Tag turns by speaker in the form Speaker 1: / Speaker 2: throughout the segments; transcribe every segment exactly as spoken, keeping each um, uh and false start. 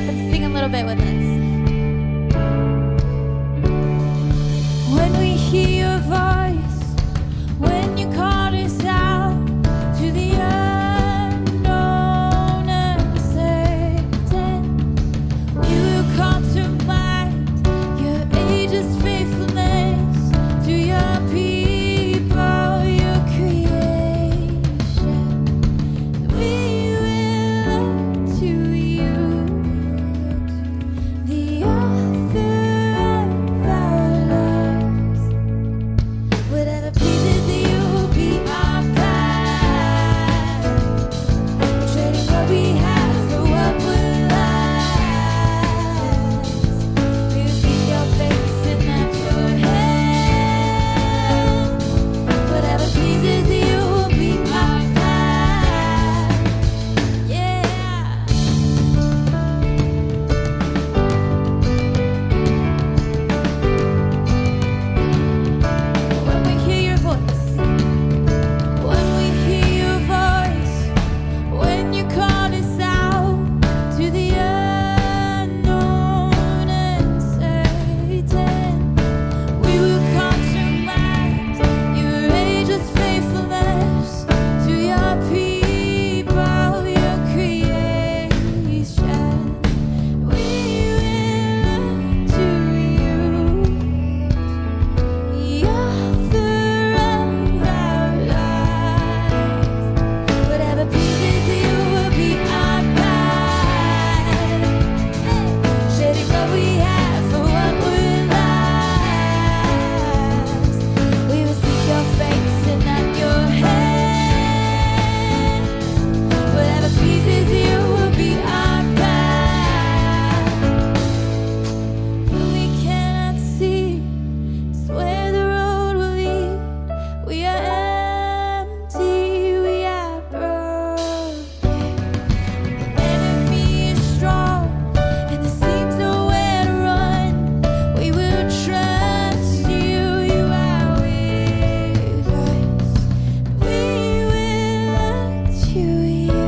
Speaker 1: up and sing a little bit with us.
Speaker 2: When we hear your voice, when you call us out to the unknown and certain, we will call to mind your ageless faithfulness to your people, your creation. We will look to you, the author of our lives. Whatever pleases you will be our path. Trading what we have for what will last. We will seek your face and not your hand. Whatever pleases you will be our path. Yeah. When we hear your voice, when we hear your voice, when you call us out to the unknown and certain, we will come to mind your ageless faithfulness to your people, your creation. We will look to you, the author of our lives. Whatever pleases you will be our path. Sharing what we have for what will last. We will seek your face and not your hand. Whatever pleases you will be our path. When we cannot see, it's where the road will lead. We are empty, we are broken. The enemy is strong, and there seems nowhere to run. We will trust you, you are with us. We will look to you,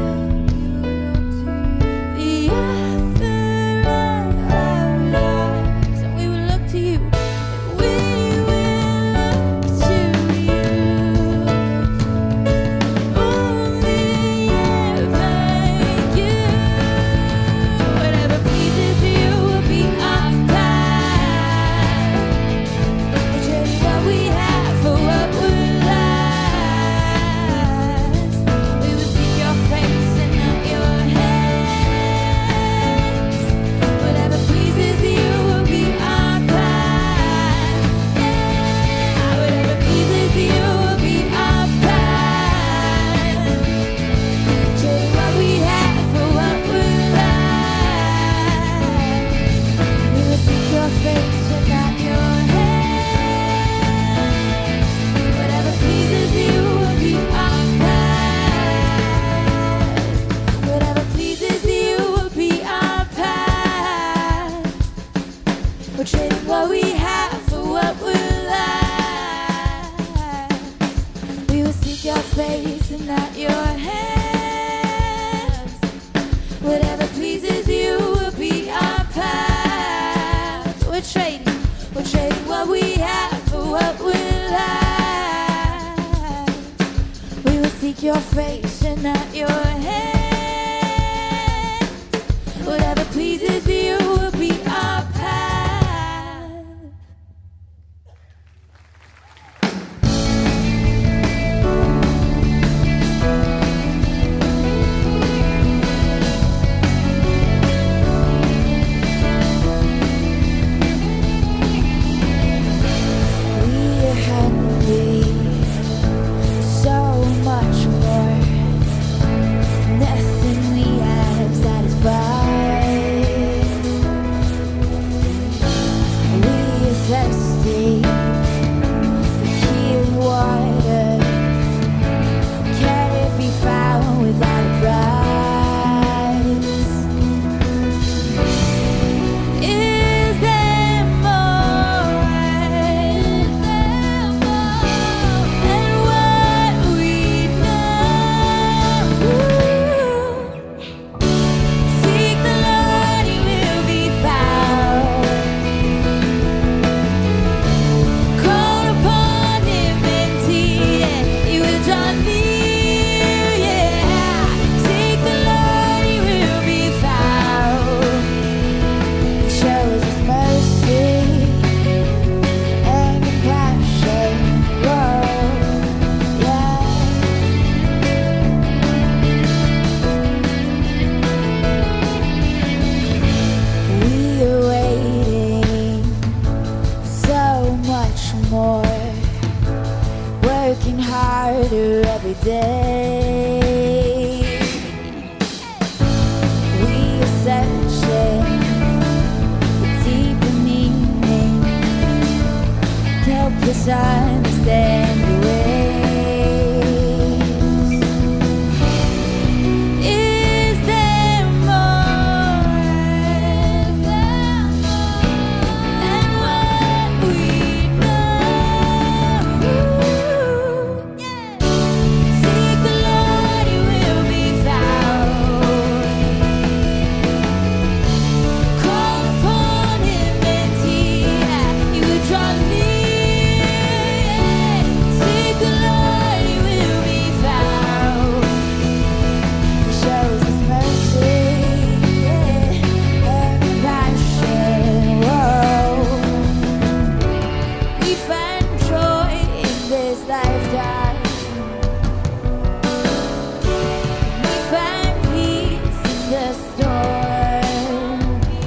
Speaker 2: the author of our lives. And we will look to you, we will look to you. Only ever you. Whatever pleases you will be our path. We're trading what we have for what will last. We will seek your face and not your hands. Whatever pleases you will be our path. Yeah. Whatever pleases you will be our path. Trading what we have for what will last. We will seek your face and not your hand. Whatever pleases you will be our path. Whatever pleases you will be our path. We're trading what we have for what will last. We will seek your face and not your hands. Whatever pleases you will be our path. We're trading, we're trading what we have for what will last. We will seek your face and not your hand. Whatever pleases you will be our path. We are hungry, so much more. Nothing we have satisfies. working harder every day. We are searching for deeper meaning to help us understand your ways. Is there more than what we know? Seek the Lord, He will be found. Call upon Him and He, He will draw near. Seek the Lord, He will be found. He shows His mercy, yeah, and compassion. Whoa. We find joy in this lifetime. We find peace in the storm.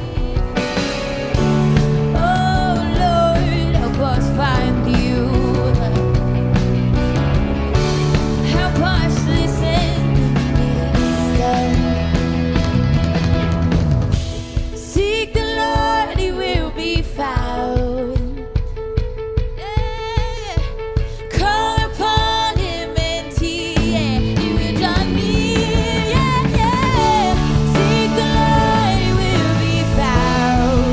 Speaker 2: Oh Lord, help us find you. Help us listen to wisdom. Seek the Lord, He will be found. Yeah. Call upon Him and He, yeah, He will draw near. Yeah, yeah. Seek the Lord, He will be found.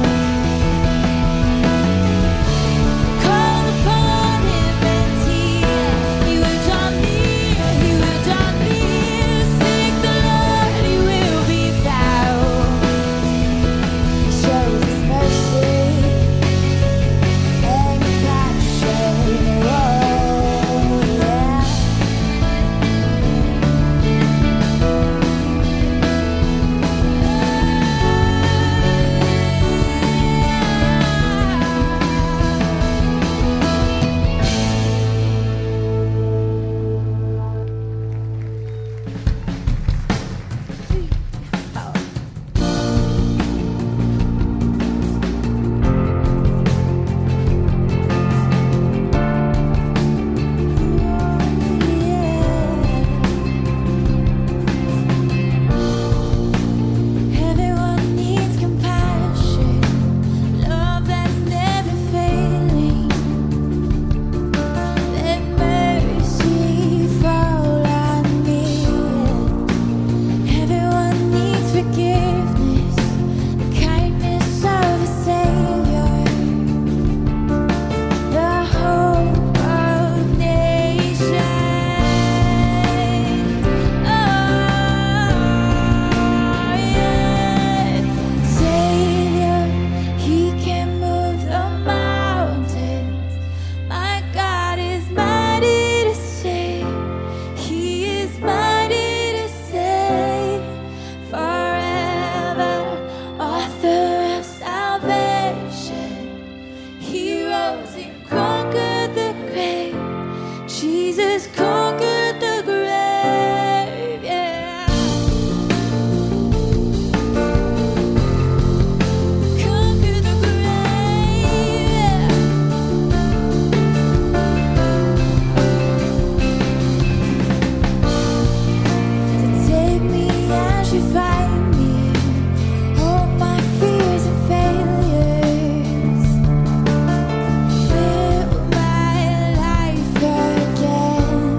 Speaker 2: Call upon Him and He, He will draw near. He will draw near. Seek the Lord, He will be found. He shows His mercy and compassion. Whoa, yeah. Everyone needs compassion, love that's never failing. Let mercy fall on me. Everyone needs forgiveness, the kindness of a Savior, the hope of nations. Oh, yeah. Savior, He can move the mountains. My God is mighty to save. He is mighty to save forever. Author of salvation. He rose and conquered the grave. Jesus conquered the grave. Yeah. Conquered the grave. Yeah. To take me as you find me, all my fears and failures. Build my life again.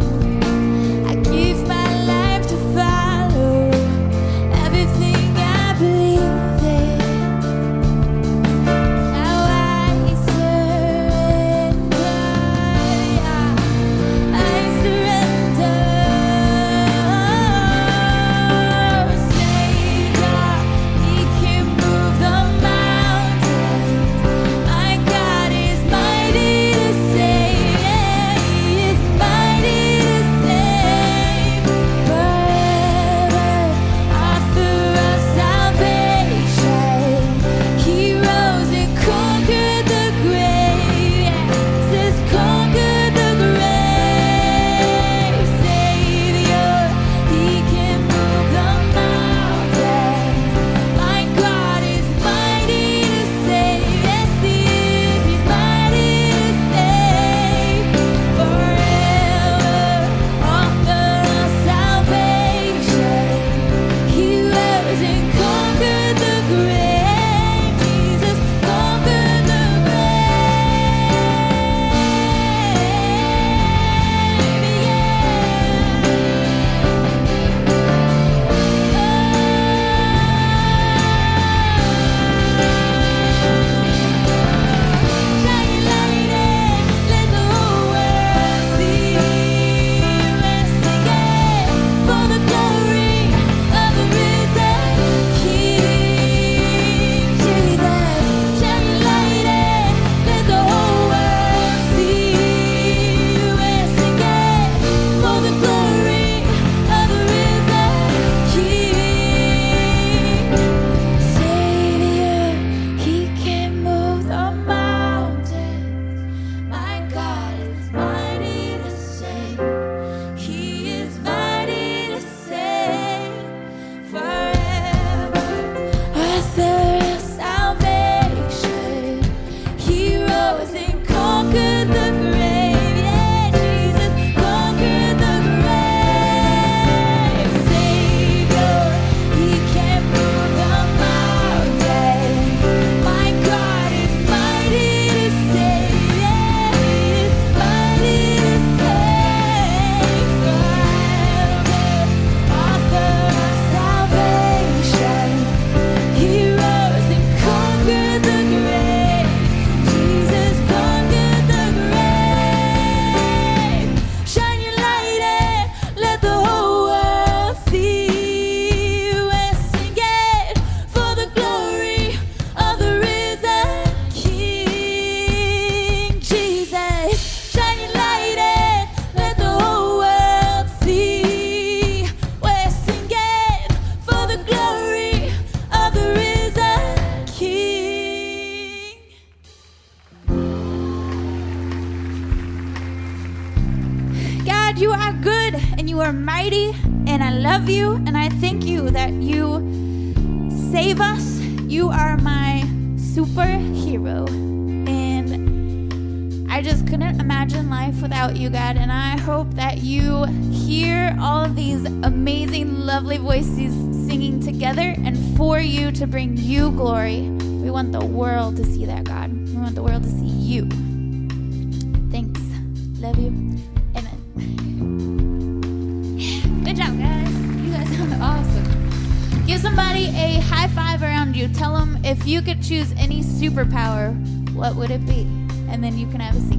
Speaker 2: are good and you are mighty, and I love you, and I thank you that you save us. You are my superhero, and I just couldn't imagine life without you, God, and I hope that you hear all of these amazing, lovely voices singing together and for you to bring you glory. We want the world to see that, God. We want the world to see you. Thanks. Love you. Amen. Good job, guys. You guys sound awesome. Give somebody a high five around you. Tell them if you could choose any superpower, what would it be? And then you can have a seat.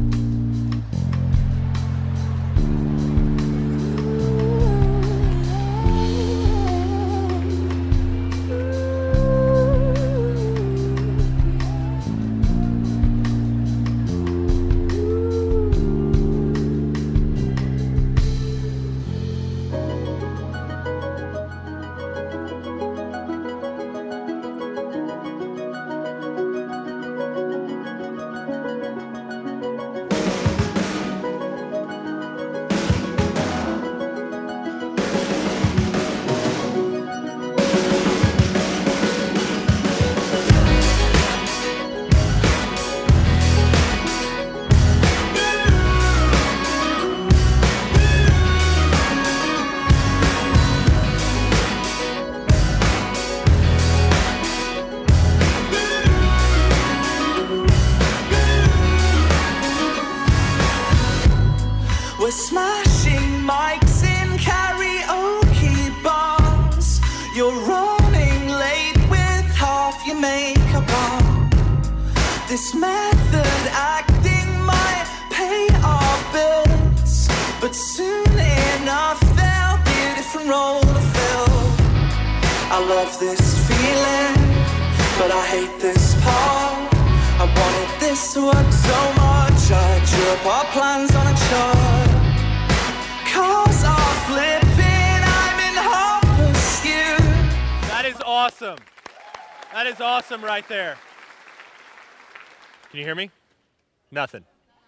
Speaker 1: We're smashing mics in karaoke bars. You're running late with half your makeup on. This method acting might pay our bills, but soon enough there'll be a different role to fill. I love this feeling, but I hate this part. I wanted this to work so much, I drew up our plans on a chart. Cars are flipping, I'm in hot pursuit.
Speaker 3: That is awesome. That is awesome right there. Can you hear me? Nothing.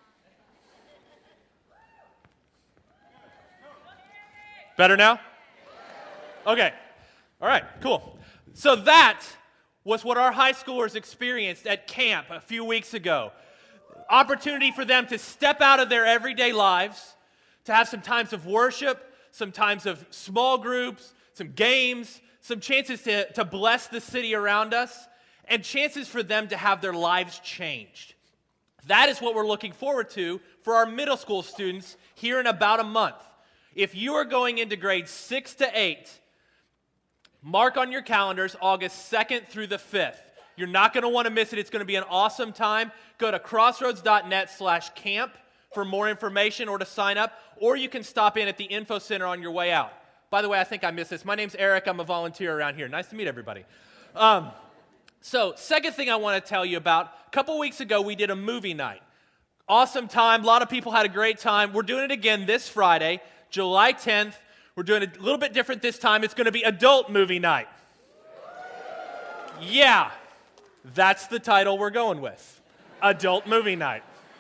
Speaker 3: Better now? Okay. All right, cool. So that was what our high schoolers experienced at camp a few weeks ago. Opportunity for them to step out of their everyday lives, to have some times of worship, some times of small groups, some games, some chances to, to bless the city around us, and chances for them to have their lives changed. That is what we're looking forward to for our middle school students here in about a month. If you are going into grades six to eight, mark on your calendars August second through the fifth. You're not going to want to miss it. It's going to be an awesome time. Go to crossroads.net slash camp for more information or to sign up, or you can stop in at the info center on your way out. By the way, I think I missed this. My name's Eric. I'm a volunteer around here. Nice to meet everybody. Um, so, second thing I want to tell you about, a couple weeks ago we did a movie night. Awesome time. A lot of people had a great time. We're doing it again this Friday, July tenth. We're doing it a little bit different this time. It's going to be adult movie night. Yeah, that's the title we're going with. Adult movie night.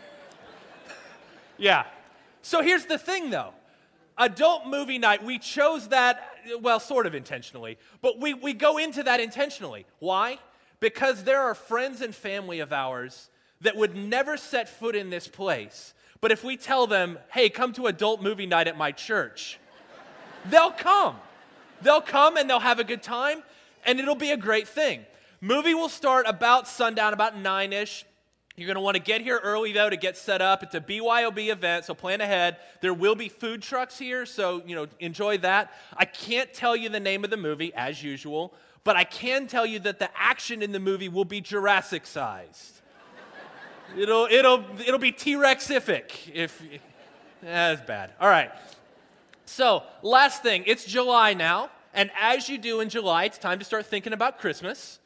Speaker 3: Yeah. So here's the thing, though. Adult movie night, we chose that, well, sort of intentionally, but we, we go into that intentionally. Why? Because there are friends and family of ours that would never set foot in this place, but if we tell them, hey, come to adult movie night at my church, they'll come. They'll come and they'll have a good time, and it'll be a great thing. Movie will start about sundown, about nine-ish. You're going to want to get here early, though, to get set up. It's a B Y O B event, so plan ahead. There will be food trucks here, so, you know, enjoy that. I can't tell you the name of the movie, as usual, but I can tell you that the action in the movie will be Jurassic-sized. It'll, it'll, it'll be T-Rexific, if... That's bad. All right. So, last thing. It's July now, and as you do in July, it's time to start thinking about Christmas.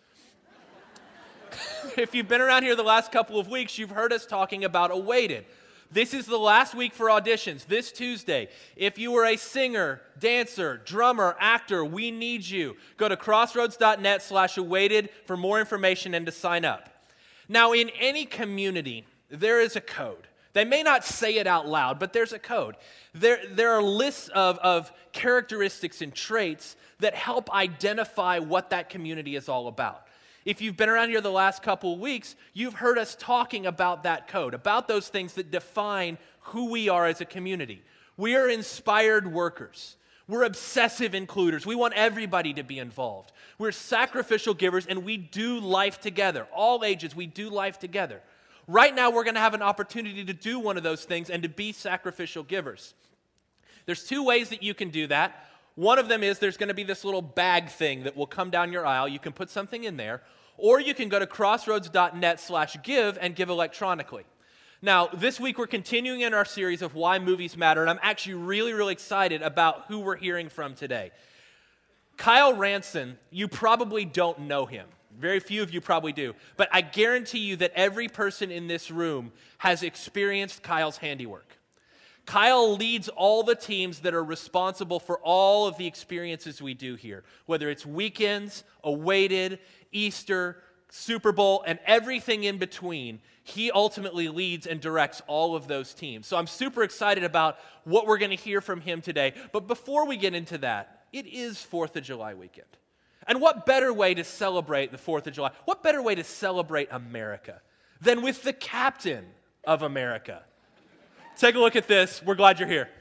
Speaker 3: If you've been around here the last couple of weeks, you've heard us talking about Awaited. This is the last week for auditions, this Tuesday. If you are a singer, dancer, drummer, actor, we need you. Go to crossroads.net slash awaited for more information and to sign up. Now, in any community, there is a code. They may not say it out loud, but there's a code. There, there are lists of, of characteristics and traits that help identify what that community is all about. If you've been around here the last couple of weeks, you've heard us talking about that code, about those things that define who we are as a community. We are inspired workers. We're obsessive includers. We want everybody to be involved. We're sacrificial givers, and we do life together. All ages, we do life together. Right now, we're going to have an opportunity to do one of those things and to be sacrificial givers. There's two ways that you can do that. One of them is there's going to be this little bag thing that will come down your aisle. You can put something in there, or you can go to crossroads.net slash give and give electronically. Now, this week we're continuing in our series of Why Movies Matter, and I'm actually really, really excited about who we're hearing from today. Kyle Ranson, you probably don't know him. Very few of you probably do. But I guarantee you that every person in this room has experienced Kyle's handiwork. Kyle leads all the teams that are responsible for all of the experiences we do here, whether it's weekends, Awaited, Easter, Super Bowl, and everything in between. He ultimately leads and directs all of those teams. So I'm super excited about what we're going to hear from him today. But before we get into that, it is fourth of July weekend. And what better way to celebrate the fourth of July? What better way to celebrate America than with the captain of America? Take a look at this. We're glad you're here.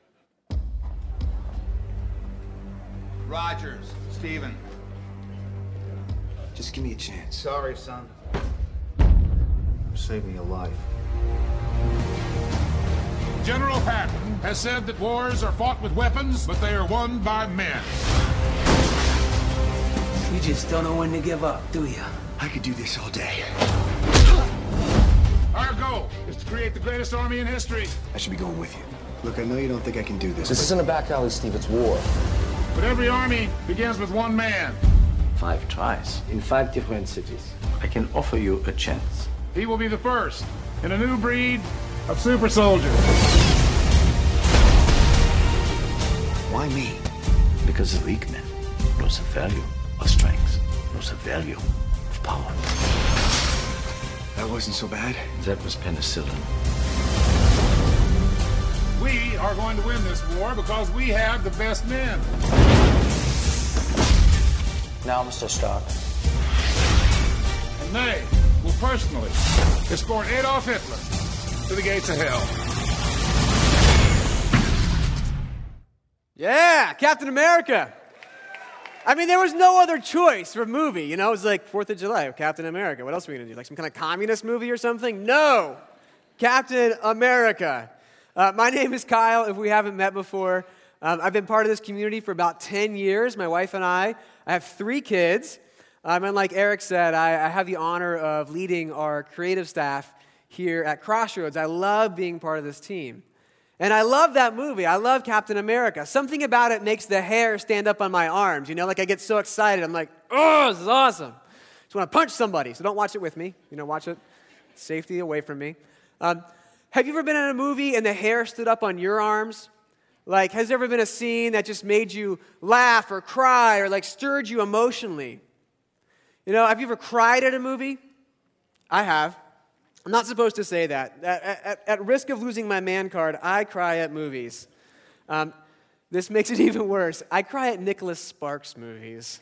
Speaker 4: Rogers, Steven.
Speaker 5: Just give me a chance.
Speaker 4: Sorry, son.
Speaker 5: Save me a life.
Speaker 6: General Patton has said that wars are fought with weapons, but they are won by men.
Speaker 7: You just don't know when to give up, do you?
Speaker 5: I could do this all day.
Speaker 6: Our goal is to create the greatest army in history.
Speaker 5: I should be going with you. Look, I know you don't think I can do this.
Speaker 8: This
Speaker 5: but...
Speaker 8: isn't a back alley, Steve. It's war.
Speaker 6: But every army begins with one man.
Speaker 9: Five tries in five different cities. I can offer you a chance.
Speaker 6: He will be the first in a new breed of super soldiers.
Speaker 5: Why me?
Speaker 9: Because a weak man knows the value of strength, knows the value of power.
Speaker 5: That wasn't so bad.
Speaker 9: That was penicillin.
Speaker 6: We are going to win this war because we have the best men.
Speaker 8: Now, Mister Stark.
Speaker 6: And they will personally escort Adolf Hitler to the gates of hell.
Speaker 10: Yeah, Captain America. I mean, there was no other choice for a movie, you know? It was like fourth of July, Captain America. What else are we going to do? Like some kind of communist movie or something? No! Captain America. Uh, my name is Kyle, if we haven't met before. Um, I've been part of this community for about ten years, my wife and I. I have three kids. Um, and like Eric said, I, I have the honor of leading our creative staff here at Crossroads. I love being part of this team. And I love that movie. I love Captain America. Something about it makes the hair stand up on my arms. You know, like I get so excited. I'm like, oh, this is awesome. Just want to punch somebody. So don't watch it with me. You know, watch it safety away from me. Um, have you ever been in a movie and the hair stood up on your arms? Like, has there ever been a scene that just made you laugh or cry or like stirred you emotionally? You know, have you ever cried at a movie? I have. I'm not supposed to say that. At, at, at risk of losing my man card, I cry at movies. Um, this makes it even worse. I cry at Nicholas Sparks movies.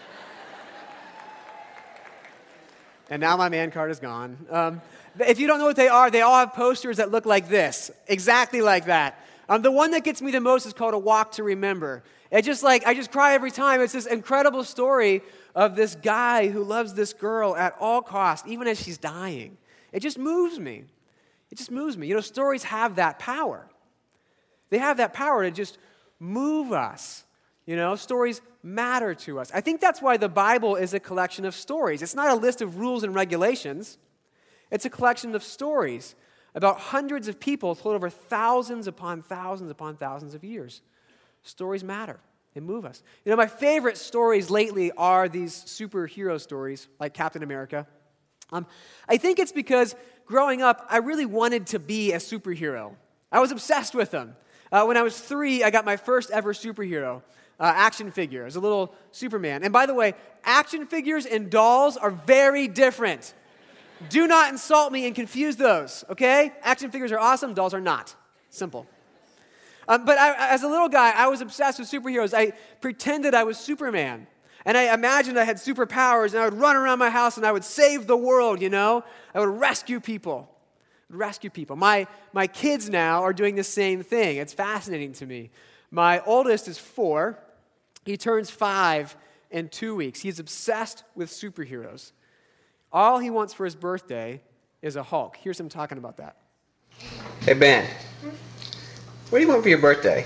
Speaker 10: And now my man card is gone. Um, if you don't know what they are, they all have posters that look like this, exactly like that. Um, the one that gets me the most is called A Walk to Remember. It just like, I just cry every time. It's this incredible story of this guy who loves this girl at all costs, even as she's dying. It just moves me. It just moves me. You know, stories have that power. They have that power to just move us. You know, stories matter to us. I think that's why the Bible is a collection of stories. It's not a list of rules and regulations. It's a collection of stories about hundreds of people told over thousands upon thousands upon thousands of years. Stories matter. They move us. You know, my favorite stories lately are these superhero stories, like Captain America. Um, I think it's because growing up, I really wanted to be a superhero. I was obsessed with them. Uh, when I was three, I got my first ever superhero, uh, action figure. It was a little Superman. And by the way, action figures and dolls are very different. Do not insult me and confuse those, okay? Action figures are awesome, dolls are not. Simple. Um, but I, as a little guy, I was obsessed with superheroes. I pretended I was Superman. And I imagined I had superpowers, and I would run around my house, and I would save the world, you know? I would rescue people. Rescue people. My, my kids now are doing the same thing. It's fascinating to me. My oldest is four. He turns five in two weeks. He's obsessed with superheroes. All he wants for his birthday is a Hulk. Here's him talking about that.
Speaker 4: Hey, Ben. What do you want for your birthday?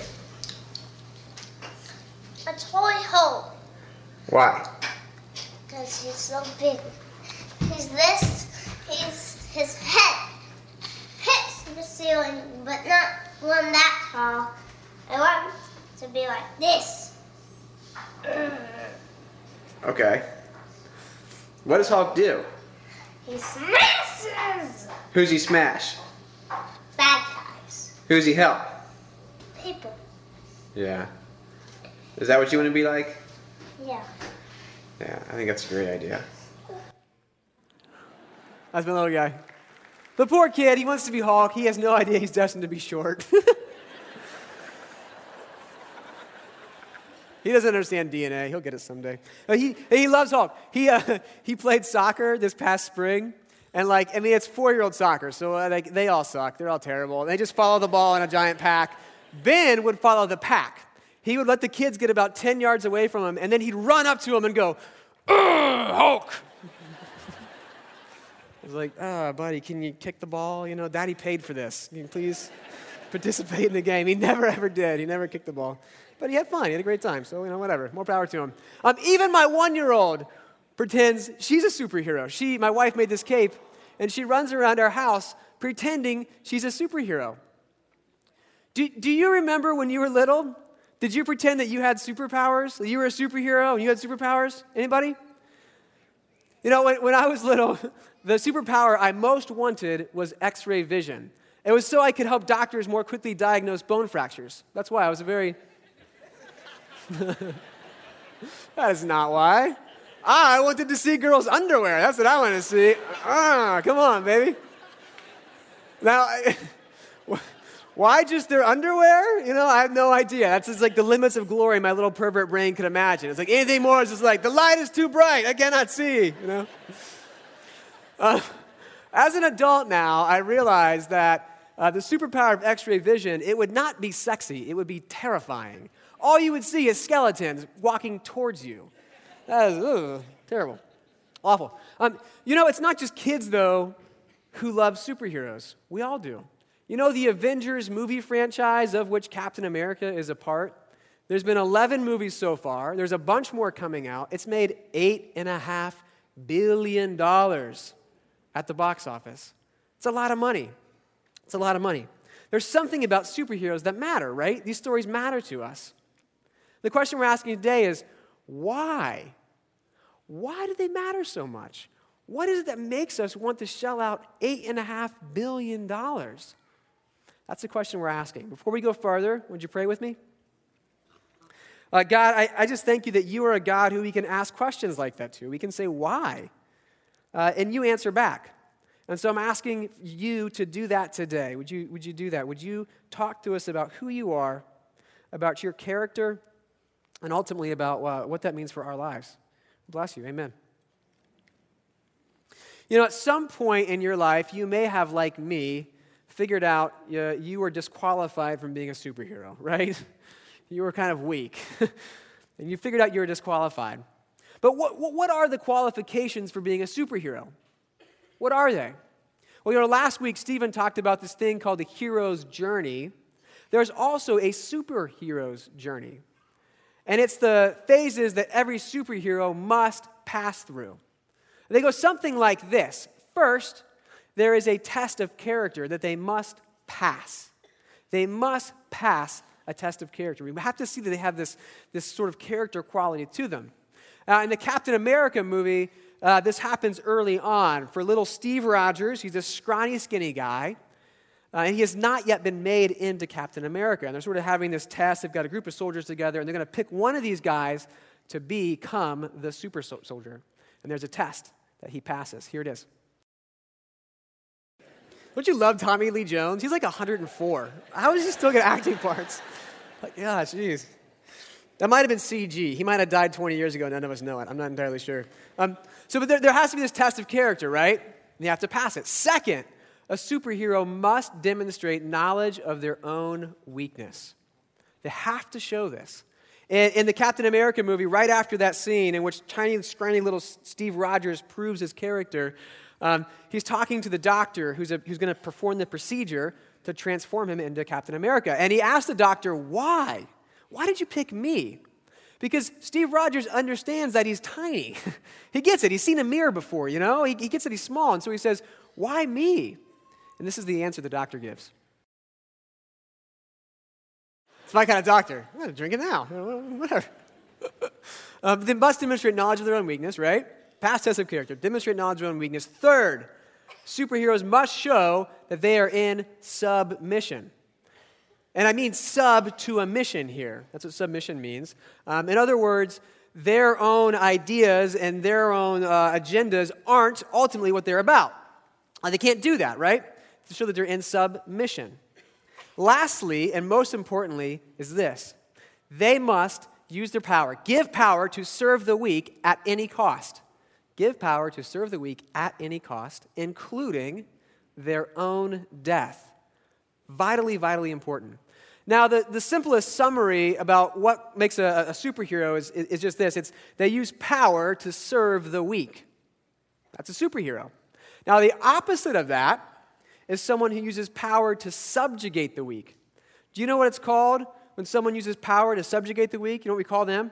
Speaker 11: A toy Hulk.
Speaker 4: Why?
Speaker 11: Because he's so big. He's this. He's his head hits the ceiling, but not one that tall. I want him to be like this.
Speaker 4: Okay. What does Hulk do?
Speaker 11: He smashes
Speaker 4: Who's he smash?
Speaker 11: bad guys,
Speaker 4: Who's he help?
Speaker 11: people.
Speaker 4: Yeah. Is that what you want to be like?
Speaker 11: Yeah.
Speaker 4: Yeah, I think that's a great idea.
Speaker 10: That's my little guy. The poor kid, he wants to be Hulk. He has no idea he's destined to be short. He doesn't understand D N A. He'll get it someday. Uh, he, he loves Hulk. He, uh, he played soccer this past spring. And, like, I mean, it's four-year-old soccer, so uh, like, they all suck. They're all terrible. They just follow the ball in a giant pack. Ben would follow the pack. He would let the kids get about ten yards away from him, and then he'd run up to him and go, Hulk! I was like, ah, oh, buddy, can you kick the ball? You know, Daddy paid for this. Can you please participate in the game? He never, ever did. He never kicked the ball. But he had fun. He had a great time. So, you know, whatever. More power to him. Um, even my one-year-old pretends she's a superhero. She, my wife made this cape, and she runs around our house pretending she's a superhero. Do, do you remember when you were little? Did you pretend that you had superpowers? That you were a superhero and you had superpowers? Anybody? You know, when, when I was little, the superpower I most wanted was X-ray vision. It was so I could help doctors more quickly diagnose bone fractures. That's why I was a very... That is not why. Ah, I wanted to see girls' underwear. That's what I want to see. Ah, come on, baby. Now, I, why just their underwear? You know, I have no idea. That's just like the limits of glory my little pervert brain could imagine. It's like anything more is just like, the light is too bright. I cannot see, you know. Uh, as an adult now, I realize that uh, the superpower of X-ray vision, it would not be sexy. It would be terrifying. All you would see is skeletons walking towards you. That is ugh, terrible, awful. Um, you know, it's not just kids, though, who love superheroes. We all do. You know the Avengers movie franchise of which Captain America is a part? There's been eleven movies so far. There's a bunch more coming out. It's made eight point five billion dollars at the box office. It's a lot of money. It's a lot of money. There's something about superheroes that matter, right? These stories matter to us. The question we're asking today is, why? Why do they matter so much? What is it that makes us want to shell out eight point five billion dollars? That's the question we're asking. Before we go further, would you pray with me? Uh, God, I, I just thank you that you are a God who we can ask questions like that to. We can say, why? Uh, and you answer back. And so I'm asking you to do that today. Would you, would you do that? Would you talk to us about who you are, about your character, and ultimately about uh, what that means for our lives? Bless you. Amen. You know, at some point in your life, you may have, like me, figured out uh, you were disqualified from being a superhero, right? You were kind of weak. And you figured out you were disqualified. But what, what are the qualifications for being a superhero? What are they? Well, you know, last week, Stephen talked about this thing called the hero's journey. There's also a superhero's journey. And it's the phases that every superhero must pass through. They go something like this. First, there is a test of character that they must pass. They must pass a test of character. We have to see that they have this, this sort of character quality to them. Uh, in the Captain America movie, uh, this happens early on. For little Steve Rogers, he's a scrawny, skinny guy. Uh, and he has not yet been made into Captain America. And they're sort of having this test. They've got a group of soldiers together, and they're going to pick one of these guys to become the super soldier. And there's a test that he passes. Here it is. Don't you love Tommy Lee Jones? He's like one hundred four. How is he still get acting parts? Like, yeah, jeez. That might have been C G. He might have died twenty years ago. None of us know it. I'm not entirely sure. Um, so, but there, there has to be this test of character, right? And you have to pass it. Second, a superhero must demonstrate knowledge of their own weakness. They have to show this. In, in the Captain America movie, right after that scene in which tiny, scrawny little Steve Rogers proves his character, um, he's talking to the doctor who's, a, who's going to perform the procedure to transform him into Captain America. And he asked the doctor, why? Why did you pick me? Because Steve Rogers understands that he's tiny. He gets it. He's seen a mirror before, you know? He, he gets that he's small. And so he says, why me? And this is the answer the doctor gives. It's my kind of doctor. I'm going to drink it now. Whatever. um, they must demonstrate knowledge of their own weakness, right? Past test of character. Demonstrate knowledge of their own weakness. Third, superheroes must show that they are in submission. And I mean sub to a mission here. That's what submission means. Um, in other words, their own ideas and their own uh, agendas aren't ultimately what they're about. Uh, they can't do that, right? To show that they're in submission. Lastly, and most importantly, is this. They must use their power, give power to serve the weak at any cost. Give power to serve the weak at any cost, including their own death. Vitally, vitally important. Now, the, the simplest summary about what makes a, a superhero is, is just this. It's they use power to serve the weak. That's a superhero. Now, the opposite of that is someone who uses power to subjugate the weak. Do you know what it's called when someone uses power to subjugate the weak? You know what we call them?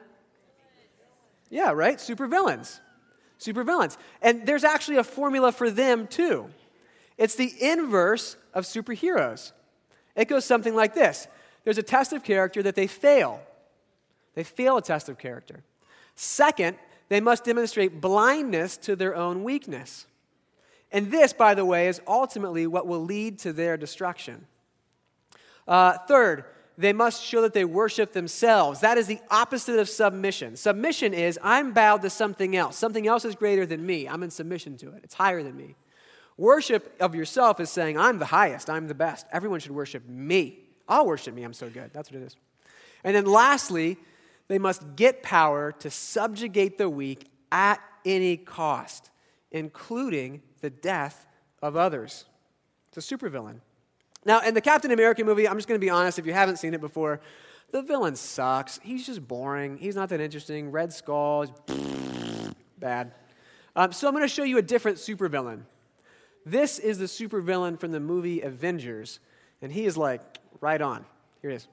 Speaker 10: Yeah, right? Supervillains. Supervillains. And there's actually a formula for them, too. It's the inverse of superheroes. It goes something like this. There's a test of character that they fail. They fail a test of character. Second, they must demonstrate blindness to their own weakness. And this, by the way, is ultimately what will lead to their destruction. Uh, third, they must show that they worship themselves. That is the opposite of submission. Submission is, I'm bowed to something else. Something else is greater than me. I'm in submission to it. It's higher than me. Worship of yourself is saying, I'm the highest, I'm the best. Everyone should worship me. I'll worship me, I'm so good. That's what it is. And then lastly, they must get power to subjugate the weak at any cost, including the death of others. It's a supervillain. Now, in the Captain America movie, I'm just going to be honest, if you haven't seen it before, the villain sucks. He's just boring. He's not that interesting. Red Skull is bad. Um, so I'm going to show you a different supervillain. This is the supervillain from the movie Avengers, and he is like right on. Here it is.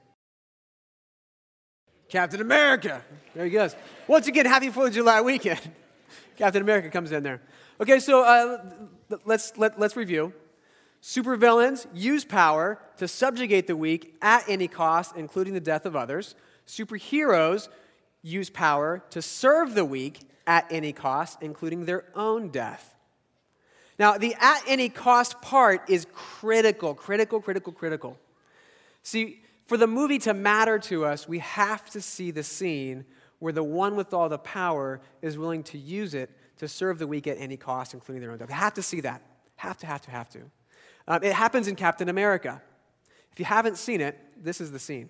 Speaker 10: Captain America. There he goes. Once again, happy fourth of July weekend. Captain America comes in there. Okay, so uh, let's let, let's review. Supervillains use power to subjugate the weak at any cost, including the death of others. Superheroes use power to serve the weak at any cost, including their own death. Now, the at any cost part is critical, critical, critical, critical. See, for the movie to matter to us, we have to see the scene where the one with all the power is willing to use it to serve the weak at any cost, including their own death. We have to see that. Have to, have to, have to. Um, it happens in Captain America. If you haven't seen it, this is the scene.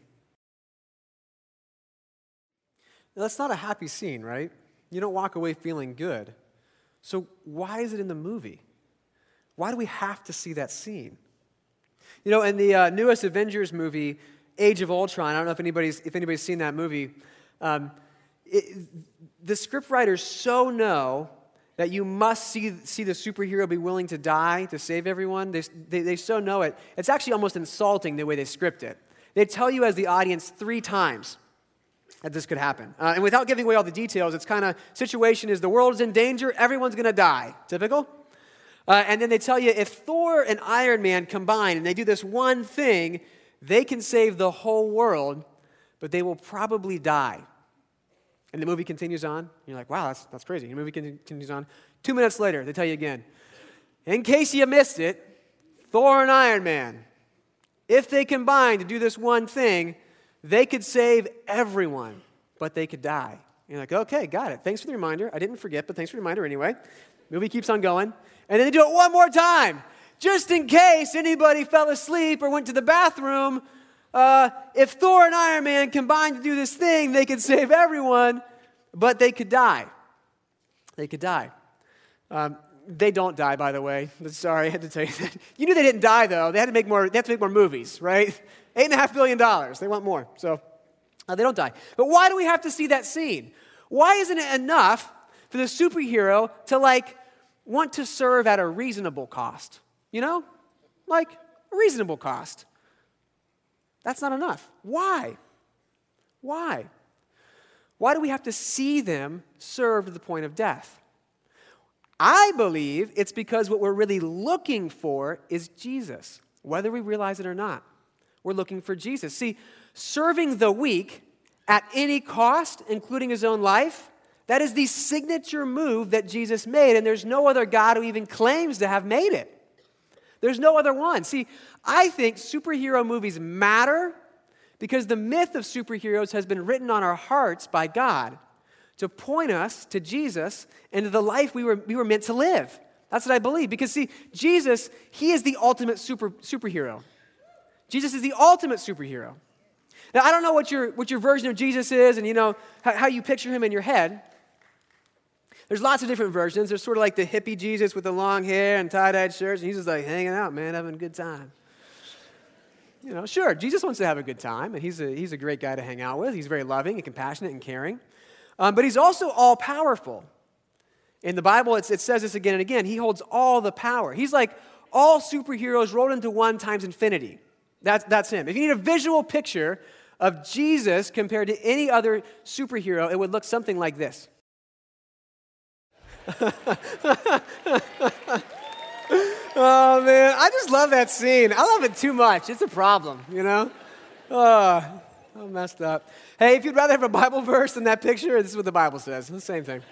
Speaker 10: Now, that's not a happy scene, right? You don't walk away feeling good. So why is it in the movie? Why do we have to see that scene? You know, in the uh, newest Avengers movie, Age of Ultron, I don't know if anybody's if anybody's seen that movie. Um, it, the scriptwriters so know that you must see see the superhero be willing to die to save everyone. They, they, they so know it. It's actually almost insulting the way they script it. They tell you as the audience three times that this could happen. Uh, and without giving away all the details, it's kind of situation is the world is in danger, everyone's going to die. Typical? Uh, and then they tell you if Thor and Iron Man combine and they do this one thing, they can save the whole world, but they will probably die. And the movie continues on. You're like, wow, that's, that's crazy. The movie continues on. Two minutes later, they tell you again, in case you missed it, Thor and Iron Man, if they combine to do this one thing, they could save everyone, but they could die. And you're like, okay, got it. Thanks for the reminder. I didn't forget, but thanks for the reminder anyway. The movie keeps on going. And then they do it one more time. just in case anybody fell asleep or went to the bathroom, uh, if Thor and Iron Man combined to do this thing, they could save everyone, but they could die. They could die. Um, they don't die, by the way. Sorry, I had to tell you that. You knew they didn't die, though. They had to make more. They have to make more movies, right? Eight and a half billion dollars. They want more, so uh, they don't die. But why do we have to see that scene? Why isn't it enough for the superhero to like want to serve at a reasonable cost? You know, like a reasonable cost. That's not enough. Why? Why? Why do we have to see them served to the point of death? I believe it's because what we're really looking for is Jesus, whether we realize it or not. We're looking for Jesus. See, serving the weak at any cost, including his own life, that is the signature move that Jesus made, and there's no other God who even claims to have made it. There's no other one. See, I think superhero movies matter because the myth of superheroes has been written on our hearts by God to point us to Jesus and to the life we were, we were meant to live. That's what I believe. Because see, Jesus, he is the ultimate super, superhero. Jesus is the ultimate superhero. Now, I don't know what your, what your version of Jesus is and, you know, how, how you picture him in your head. There's lots of different versions. There's sort of like the hippie Jesus with the long hair and tie-dyed shirts, and he's just like hanging out, man, having a good time. You know, sure, Jesus wants to have a good time, and he's a, he's a great guy to hang out with. He's very loving and compassionate and caring. Um, but he's also all-powerful. In the Bible, it's, it says this again and again. He holds all the power. He's like all superheroes rolled into one times infinity. That's, that's him. If you need a visual picture of Jesus compared to any other superhero, it would look something like this. Oh, man, I just love that scene. I love it too much. It's a problem, you know? Oh, I'm messed up. Hey, if you'd rather have a Bible verse than that picture, this is what the Bible says. It's the same thing.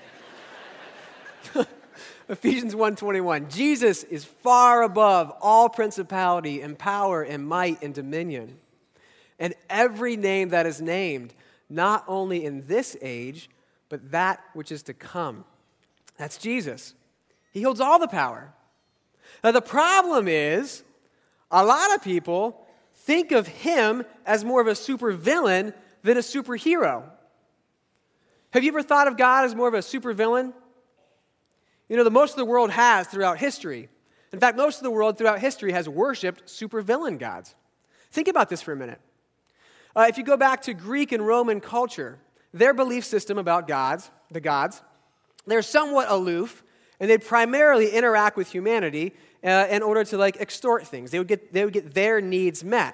Speaker 10: Ephesians one twenty-one. Jesus is far above all principality and power and might and dominion, and every name that is named, not only in this age, but that which is to come. That's Jesus. He holds all the power. Now, the problem is, a lot of people think of him as more of a supervillain than a superhero. Have you ever thought of God as more of a supervillain? You know, the most of the world has throughout history. In fact, most of the world throughout history has worshipped supervillain gods. Think about this for a minute. Uh, if you go back to Greek and Roman culture, their belief system about gods, the gods, they're somewhat aloof, and they'd primarily interact with humanity uh, in order to like extort things. They would get they would get their needs met.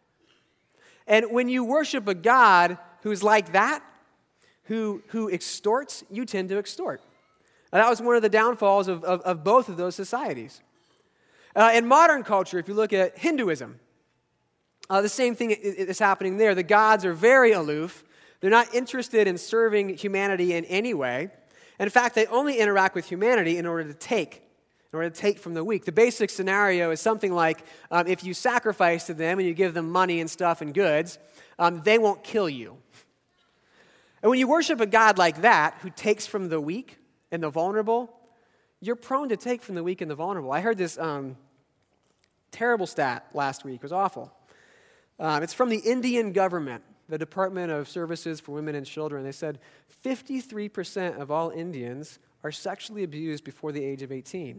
Speaker 10: And when you worship a god who's like that, who who extorts, you tend to extort. And that was one of the downfalls of, of, of both of those societies. Uh, in modern culture, if you look at Hinduism, uh, the same thing is happening there. The gods are very aloof. They're not interested in serving humanity in any way. In fact, they only interact with humanity in order to take, in order to take from the weak. The basic scenario is something like um, if you sacrifice to them and you give them money and stuff and goods, um, they won't kill you. And when you worship a God like that, who takes from the weak and the vulnerable, you're prone to take from the weak and the vulnerable. I heard this um, terrible stat last week. It was awful. Um, it's from the Indian government, the Department of Services for Women and Children. They said fifty-three percent of all Indians are sexually abused before the age of eighteen.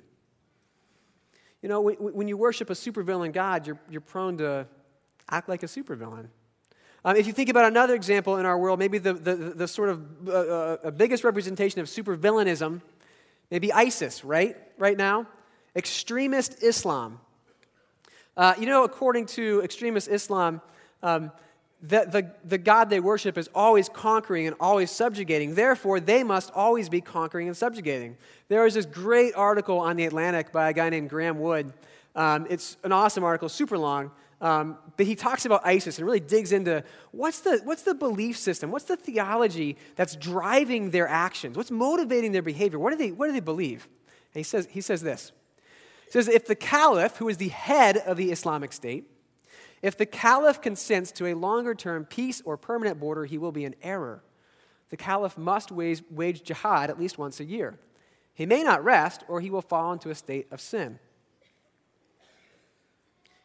Speaker 10: You know, when, when you worship a supervillain God, you're, you're prone to act like a supervillain. Um, if you think about another example in our world, maybe the, the, the sort of uh, uh, biggest representation of supervillainism, maybe ISIS, right? Right now. Extremist Islam. Uh, you know, according to extremist Islam, um, the, the, the God they worship is always conquering and always subjugating. Therefore, they must always be conquering and subjugating. There was this great article on The Atlantic by a guy named Graham Wood. Um, it's an awesome article, super long. Um, but he talks about ISIS and really digs into what's the, what's the belief system, what's the theology that's driving their actions, what's motivating their behavior, what do they, what do they believe? And he says, he says this. He says, if the caliph, who is the head of the Islamic State, if the caliph consents to a longer-term peace or permanent border, he will be in error. The caliph must wage, wage jihad at least once a year. He may not rest, or he will fall into a state of sin.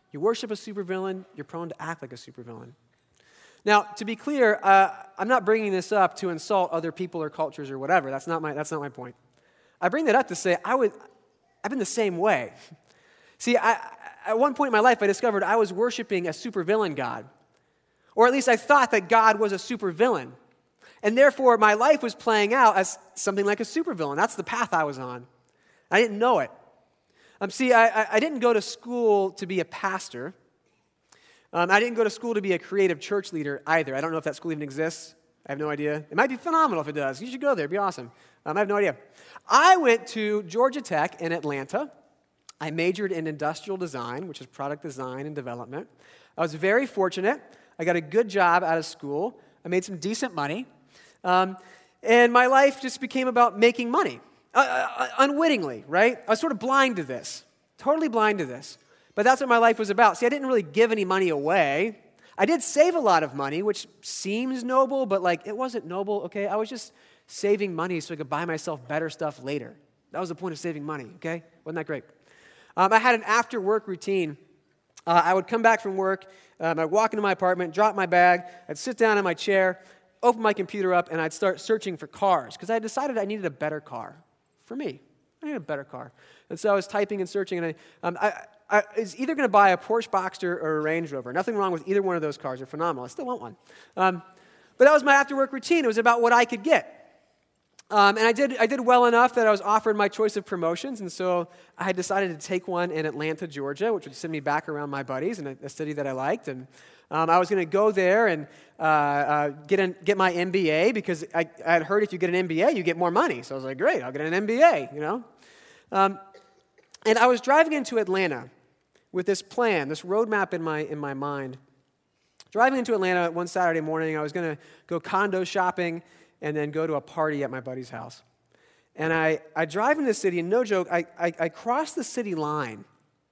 Speaker 10: You worship a supervillain, you're prone to act like a supervillain. Now, to be clear, uh, I'm not bringing this up to insult other people or cultures or whatever. That's not my, that's not my point. I bring that up to say I would, I've been the same way. See, I, at one point in my life, I discovered I was worshiping a supervillain God. Or at least I thought that God was a supervillain. And therefore, my life was playing out as something like a supervillain. That's the path I was on. I didn't know it. Um, see, I, I didn't go to school to be a pastor. Um, I didn't go to school to be a creative church leader either. I don't know if that school even exists. I have no idea. It might be phenomenal if it does. You should go there. It'd be awesome. Um, I have no idea. I went to Georgia Tech in Atlanta. I majored in industrial design, which is product design and development. I was very fortunate. I got a good job out of school. I made some decent money. Um, and my life just became about making money, uh, uh, unwittingly, right? I was sort of blind to this, totally blind to this. But that's what my life was about. See, I didn't really give any money away. I did save a lot of money, which seems noble, but like it wasn't noble, okay? I was just saving money so I could buy myself better stuff later. That was the point of saving money, okay? Wasn't that great? Um, I had an after-work routine. Uh, I would come back from work, um, I'd walk into my apartment, drop my bag, I'd sit down in my chair, open my computer up, and I'd start searching for cars because I decided I needed a better car for me. I needed a better car. And so I was typing and searching, and I, um, I I was either going to buy a Porsche Boxster or a Range Rover. Nothing wrong with either one of those cars. They're phenomenal. I still want one. Um, but that was my after-work routine. It was about what I could get. Um, and I did I did well enough that I was offered my choice of promotions, and so I had decided to take one in Atlanta, Georgia, which would send me back around my buddies in a, a city that I liked. And um, I was going to go there and uh, uh, get an, get my M B A because I, I had heard if you get an M B A, you get more money. So I was like, great, I'll get an M B A, you know. Um, and I was driving into Atlanta with this plan, this roadmap in my in my mind. Driving into Atlanta one Saturday morning, I was going to go condo shopping and then go to a party at my buddy's house. And I, I drive in the city, and no joke, I, I, I crossed the city line.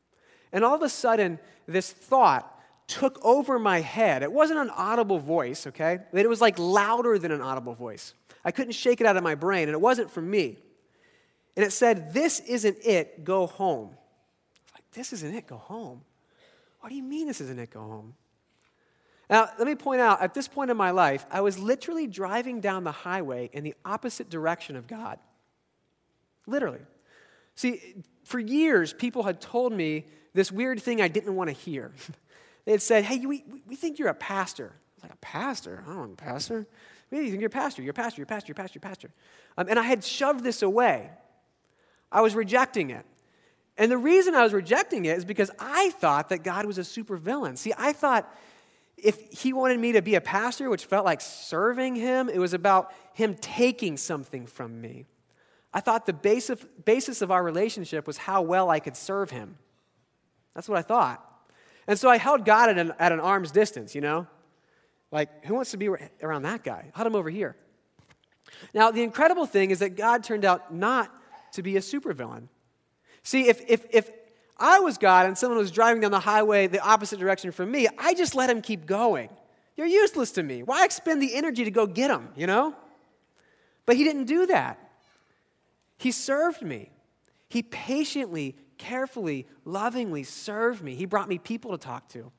Speaker 10: And all of a sudden, this thought took over my head. It wasn't an audible voice, okay? But it was like louder than an audible voice. I couldn't shake it out of my brain, and it wasn't from me. And it said, "This isn't it, go home." This isn't it, go home. What do you mean this isn't it, go home? Now, let me point out, at this point in my life, I was literally driving down the highway in the opposite direction of God. Literally. See, for years, people had told me this weird thing I didn't want to hear. They had said, hey, we, we think you're a pastor. I was like, a pastor? I don't want a pastor. Maybe you think you're a pastor. You're a pastor, you're a pastor, you're a pastor, you're a pastor. Um, and I had shoved this away. I was rejecting it. And the reason I was rejecting it is because I thought that God was a supervillain. See, I thought if he wanted me to be a pastor, which felt like serving him, it was about him taking something from me. I thought the basis, basis of our relationship was how well I could serve him. That's what I thought. And so I held God at an, at an arm's distance, you know? Like, who wants to be around that guy? I held him over here. Now, the incredible thing is that God turned out not to be a supervillain. See, if, if, if I was God and someone was driving down the highway the opposite direction from me, I just let him keep going. You're useless to me. Why expend the energy to go get him, you know? But he didn't do that. He served me. He patiently, carefully, lovingly served me. He brought me people to talk to,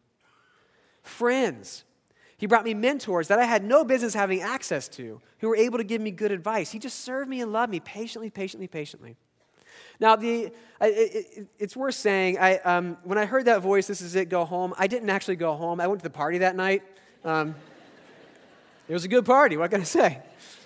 Speaker 10: friends. He brought me mentors that I had no business having access to, who were able to give me good advice. He just served me and loved me patiently, patiently, patiently. Now, the it, it, it's worth saying, I, um, when I heard that voice, "This is it, go home," I didn't actually go home. I went to the party that night. Um, it was a good party, what can I say?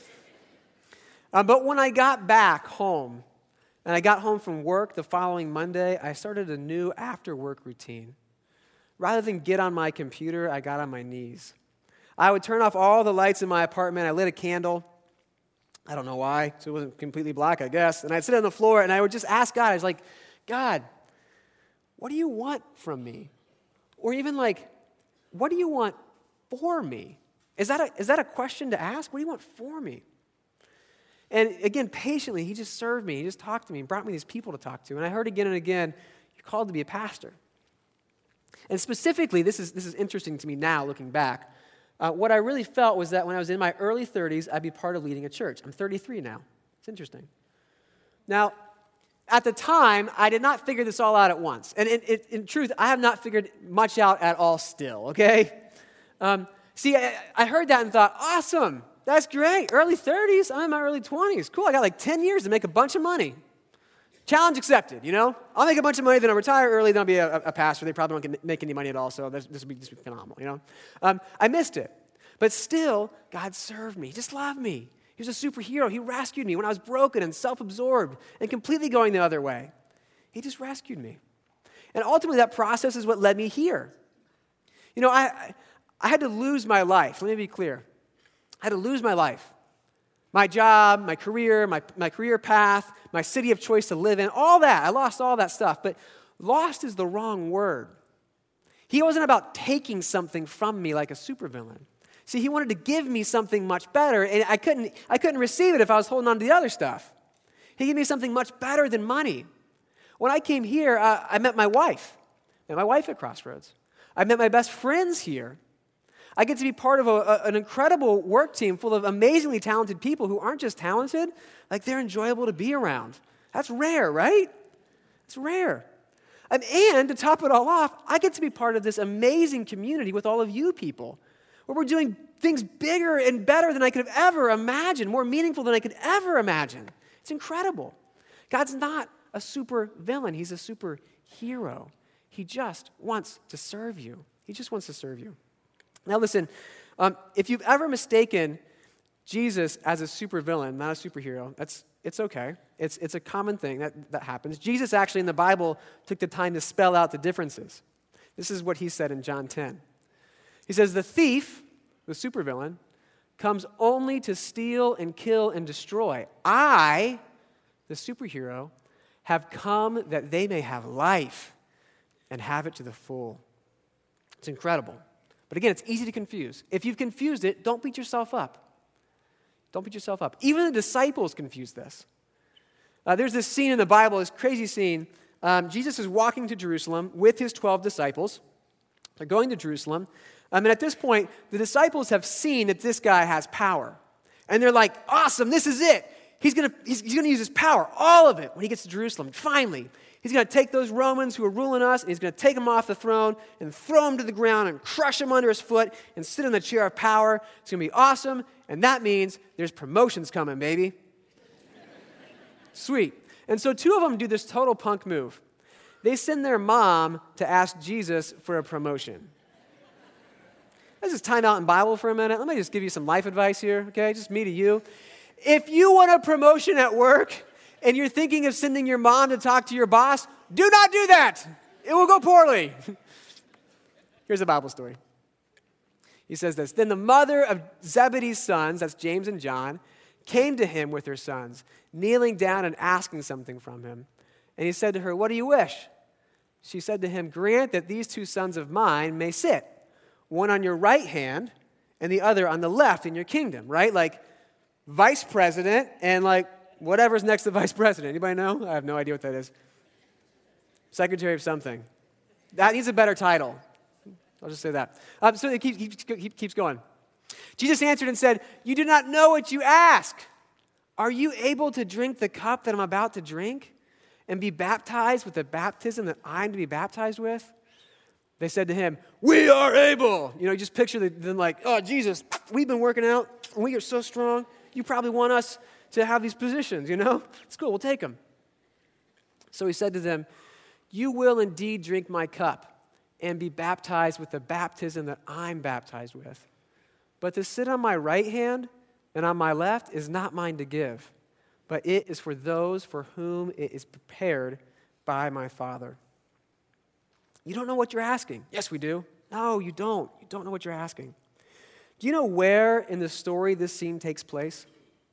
Speaker 10: Um, but when I got back home, and I got home from work the following Monday, I started a new after-work routine. Rather than get on my computer, I got on my knees. I would turn off all the lights in my apartment. I lit a candle. I don't know why, so it wasn't completely black, I guess. And I'd sit on the floor, and I would just ask God. I was like, God, what do you want from me? Or even like, what do you want for me? Is that a, is that a question to ask? What do you want for me? And again, patiently, he just served me. He just talked to me and brought me these people to talk to. And I heard again and again, you're called to be a pastor. And specifically, this is, this is interesting to me now, looking back. Uh, what I really felt was that when I was in my early thirties, I'd be part of leading a church. I'm thirty-three now. It's interesting. Now, at the time, I did not figure this all out at once. And in, in, in truth, I have not figured much out at all still, okay? Um, see, I, I heard that and thought, awesome, that's great. Early thirties, I'm in my early twenties. Cool, I got like ten years to make a bunch of money. Challenge accepted, you know? I'll make a bunch of money, then I'll retire early, then I'll be a, a pastor. They probably won't make any money at all, so this, this, will be, this will be phenomenal, you know? Um, I missed it. But still, God served me. He just loved me. He was a superhero. He rescued me when I was broken and self-absorbed and completely going the other way. He just rescued me. And ultimately, that process is what led me here. You know, I, I had to lose my life. Let me be clear. I had to lose my life. My job, my career, my, my career path, my city of choice to live in, all that. I lost all that stuff. But lost is the wrong word. He wasn't about taking something from me like a supervillain. See, he wanted to give me something much better, and I couldn't, I couldn't receive it if I was holding on to the other stuff. He gave me something much better than money. When I came here, uh, I met my wife. I met my wife at Crossroads. I met my best friends here. I get to be part of a, a, an incredible work team full of amazingly talented people who aren't just talented, like they're enjoyable to be around. That's rare, right? It's rare. And, and to top it all off, I get to be part of this amazing community with all of you people, where we're doing things bigger and better than I could have ever imagined, more meaningful than I could ever imagine. It's incredible. God's not a super villain. He's a superhero. He just wants to serve you. He just wants to serve you. Now listen, um, if you've ever mistaken Jesus as a supervillain, not a superhero, that's it's okay. It's, it's a common thing that, that happens. Jesus actually in the Bible took the time to spell out the differences. This is what he said in John ten. He says, the thief, the supervillain, comes only to steal and kill and destroy. I, the superhero, have come that they may have life and have it to the full. It's incredible. But again, it's easy to confuse. If you've confused it, don't beat yourself up. Don't beat yourself up. Even the disciples confused this. Uh, there's this scene in the Bible, this crazy scene. Um, Jesus is walking to Jerusalem with his twelve disciples. They're going to Jerusalem. I mean, at this point, the disciples have seen that this guy has power. And they're like, awesome, this is it. He's going to he's, he's gonna use his power, all of it, when he gets to Jerusalem. Finally, he's going to take those Romans who are ruling us, and he's going to take them off the throne and throw them to the ground and crush them under his foot and sit in the chair of power. It's going to be awesome, and that means there's promotions coming, baby. Sweet. And so two of them do this total punk move. They send their mom to ask Jesus for a promotion. Let's just time out in Bible for a minute. Let me just give you some life advice here, okay? Just me to you. If you want a promotion at work and you're thinking of sending your mom to talk to your boss, do not do that. It will go poorly. Here's a Bible story. He says this, then the mother of Zebedee's sons, that's James and John, came to him with her sons, kneeling down and asking something from him. And he said to her, what do you wish? She said to him, grant that these two sons of mine may sit, one on your right hand and the other on the left in your kingdom, right? Like vice president and like whatever's next to vice president. Anybody know? I have no idea what that is. Secretary of something. That needs a better title. I'll just say that. Um, so it keeps, keeps, keeps going. Jesus answered and said, you do not know what you ask. Are you able to drink the cup that I'm about to drink and be baptized with the baptism that I'm to be baptized with? They said to him, we are able. You know, just picture them like, oh, Jesus, we've been working out, and we are so strong. You probably want us to have these positions, you know? It's cool, we'll take them. So he said to them, you will indeed drink my cup and be baptized with the baptism that I'm baptized with. But to sit on my right hand and on my left is not mine to give, but it is for those for whom it is prepared by my Father. You don't know what you're asking. Yes, we do. No, you don't. You don't know what you're asking. Do you know where in the story this scene takes place?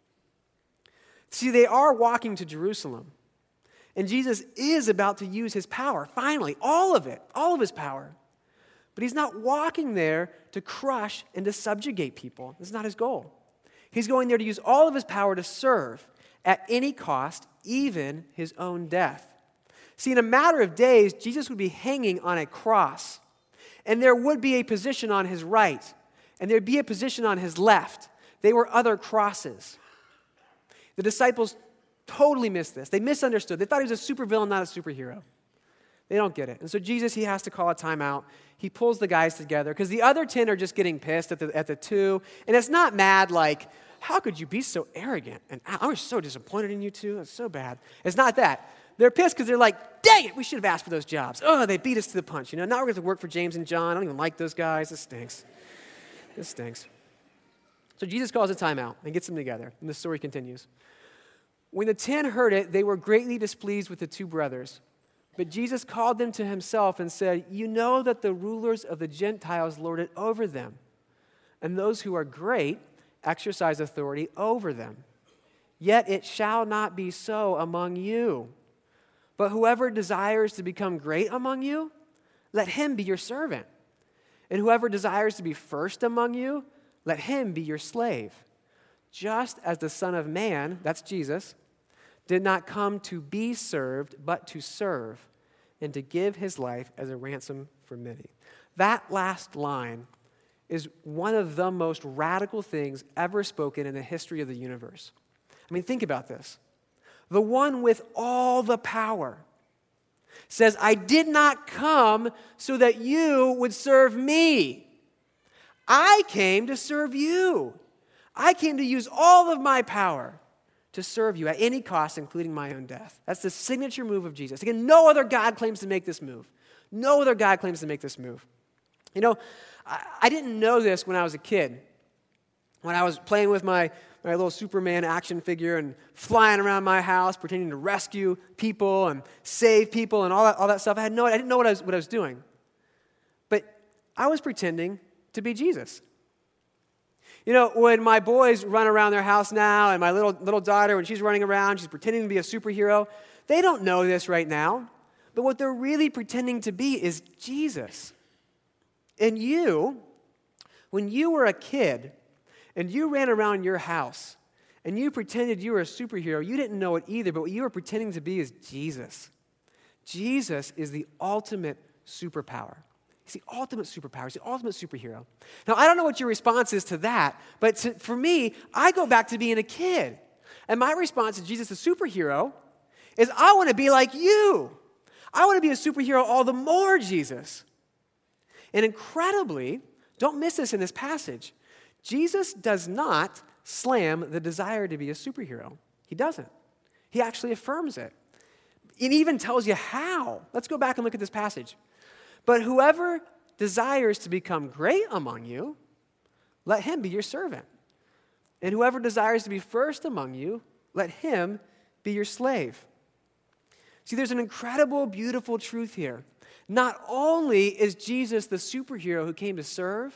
Speaker 10: See, they are walking to Jerusalem, and Jesus is about to use his power, finally, all of it, all of his power. But he's not walking there to crush and to subjugate people. That's not his goal. He's going there to use all of his power to serve at any cost, even his own death. See, in a matter of days, Jesus would be hanging on a cross, and there would be a position on his right, and there'd be a position on his left. They were other crosses. The disciples totally miss this. They misunderstood. They thought he was a supervillain, not a superhero. They don't get it. And so Jesus, he has to call a timeout. He pulls the guys together because the other ten are just getting pissed at the, at the two. And it's not mad like, how could you be so arrogant? And I was so disappointed in you two. It's so bad. It's not that. They're pissed because they're like, dang it, we should have asked for those jobs. Oh, they beat us to the punch. You know, now we're going to work for James and John. I don't even like those guys. This stinks. This stinks. So Jesus calls a timeout and gets them together. And the story continues. When the ten heard it, they were greatly displeased with the two brothers. But Jesus called them to himself and said, you know that the rulers of the Gentiles lord it over them, and those who are great exercise authority over them. Yet it shall not be so among you. But whoever desires to become great among you, let him be your servant. And whoever desires to be first among you, let him be your slave. Just as the Son of Man, that's Jesus, did not come to be served, but to serve, and to give his life as a ransom for many. That last line is one of the most radical things ever spoken in the history of the universe. I mean, think about this. The one with all the power says, I did not come so that you would serve me. I came to serve you. I came to use all of my power to serve you at any cost, including my own death. That's the signature move of Jesus. Again, no other God claims to make this move. No other God claims to make this move. You know, I, I didn't know this when I was a kid. When I was playing with my, my little Superman action figure and flying around my house, pretending to rescue people and save people and all that, all that stuff, I had no, I didn't know what I was, what I was doing. But I was pretending to be Jesus. You know, when my boys run around their house now, and my little little daughter, when she's running around, she's pretending to be a superhero, they don't know this right now. But what they're really pretending to be is Jesus. And you, when you were a kid, and you ran around your house, and you pretended you were a superhero, you didn't know it either, but what you were pretending to be is Jesus. Jesus is the ultimate superpower. He's the ultimate superpower. He's the ultimate superhero. Now, I don't know what your response is to that, but to, for me, I go back to being a kid. And my response to Jesus, the superhero, is I want to be like you. I want to be a superhero all the more, Jesus. And incredibly, don't miss this in this passage, Jesus does not slam the desire to be a superhero. He doesn't. He actually affirms it. It even tells you how. Let's go back and look at this passage. But whoever desires to become great among you, let him be your servant. And whoever desires to be first among you, let him be your slave. See, there's an incredible, beautiful truth here. Not only is Jesus the superhero who came to serve,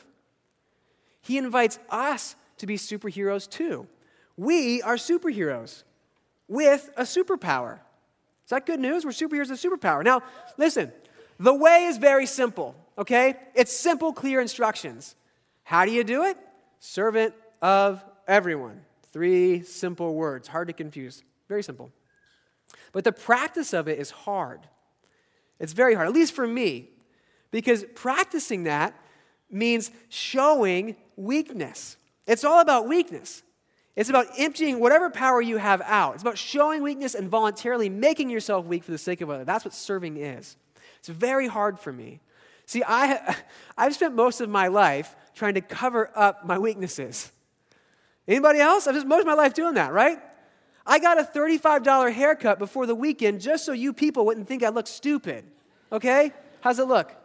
Speaker 10: he invites us to be superheroes too. We are superheroes with a superpower. Is that good news? We're superheroes with a superpower. Now, listen. The way is very simple, okay? It's simple, clear instructions. How do you do it? Servant of everyone. Three simple words, hard to confuse. Very simple. But the practice of it is hard. It's very hard, at least for me, because practicing that means showing weakness. It's all about weakness. It's about emptying whatever power you have out. It's about showing weakness and voluntarily making yourself weak for the sake of others. That's what serving is. It's very hard for me. See, I, I've spent most of my life trying to cover up my weaknesses. Anybody else? I've spent most of my life doing that, right? I got a thirty-five dollars haircut before the weekend just so you people wouldn't think I look stupid. Okay? How's it look?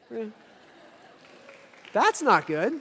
Speaker 10: That's not good.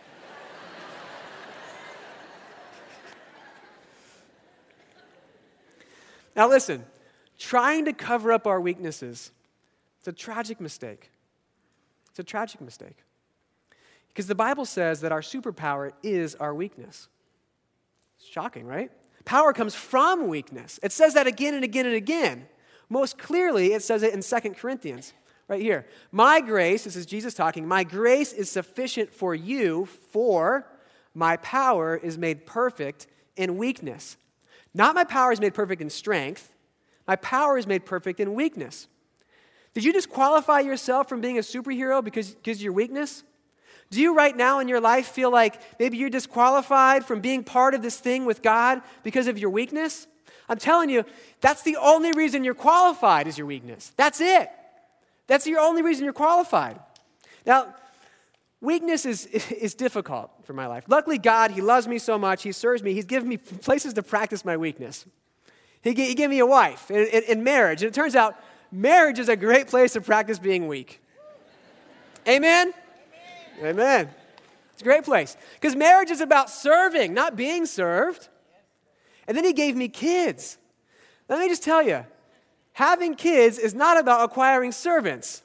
Speaker 10: Now listen, trying to cover up our weaknesses, it's a tragic mistake. It's a tragic mistake. Because the Bible says that our superpower is our weakness. It's shocking, right? Power comes from weakness. It says that again and again and again. Most clearly, it says it in Second Corinthians, right here. My grace, this is Jesus talking, my grace is sufficient for you, for my power is made perfect in weakness. Not my power is made perfect in strength. My power is made perfect in weakness. Did you disqualify yourself from being a superhero because, because of your weakness? Do you right now in your life feel like maybe you're disqualified from being part of this thing with God because of your weakness? I'm telling you, that's the only reason you're qualified is your weakness. That's it. That's your only reason you're qualified. Now, weakness is, is difficult for my life. Luckily, God, he loves me so much. He serves me. He's given me places to practice my weakness. He, he gave me a wife in, in, in marriage. And it turns out marriage is a great place to practice being weak. Amen? Amen. Amen. It's a great place. Because marriage is about serving, not being served. And then he gave me kids. Let me just tell you, having kids is not about acquiring servants.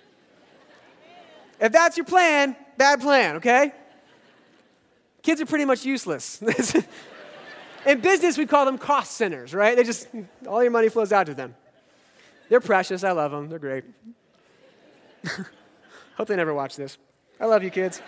Speaker 10: If that's your plan, bad plan, okay? Kids are pretty much useless. In business, we call them cost centers, right? They just, all your money flows out to them. They're precious. I love them. They're great. Hope they never watch this. I love you, kids.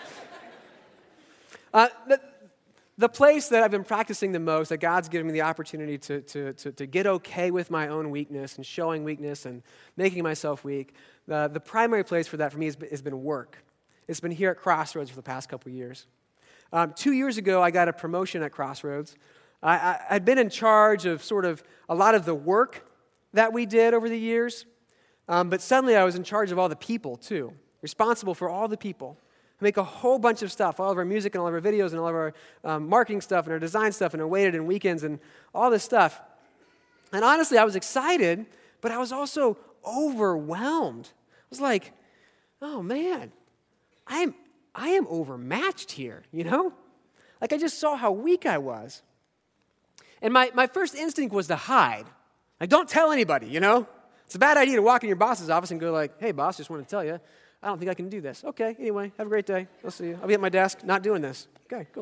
Speaker 10: Uh, the, the place that I've been practicing the most, that God's given me the opportunity to, to, to, to get okay with my own weakness and showing weakness and making myself weak, the, the primary place for that for me has been, has been work. It's been here at Crossroads for the past couple years. Um, two years ago, I got a promotion at Crossroads. I, I, I'd been in charge of sort of a lot of the work that we did over the years, um, but suddenly I was in charge of all the people too, responsible for all the people. I make a whole bunch of stuff, all of our music and all of our videos and all of our um, marketing stuff and our design stuff and our weighted and weekends and all this stuff. And honestly, I was excited, but I was also overwhelmed. I was like, oh man, I am, I am overmatched here, you know? Like I just saw how weak I was. And my, my first instinct was to hide. Like, don't tell anybody, you know? It's a bad idea to walk in your boss's office and go like, hey, boss, just want to tell you, I don't think I can do this. Okay, anyway, have a great day. I'll see you. I'll be at my desk, not doing this. Okay, cool.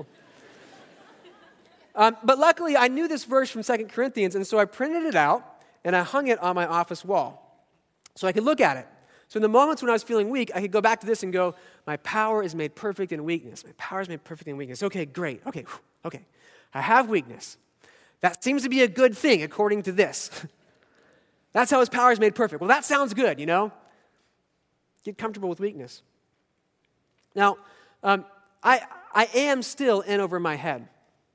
Speaker 10: um, but luckily, I knew this verse from Second Corinthians, and so I printed it out, and I hung it on my office wall so I could look at it. So in the moments when I was feeling weak, I could go back to this and go, my power is made perfect in weakness. My power is made perfect in weakness. Okay, great. Okay, whew, okay. I have weakness. That seems to be a good thing according to this. That's how his power is made perfect. Well, that sounds good, you know? Get comfortable with weakness. Now, um, I I am still in over my head.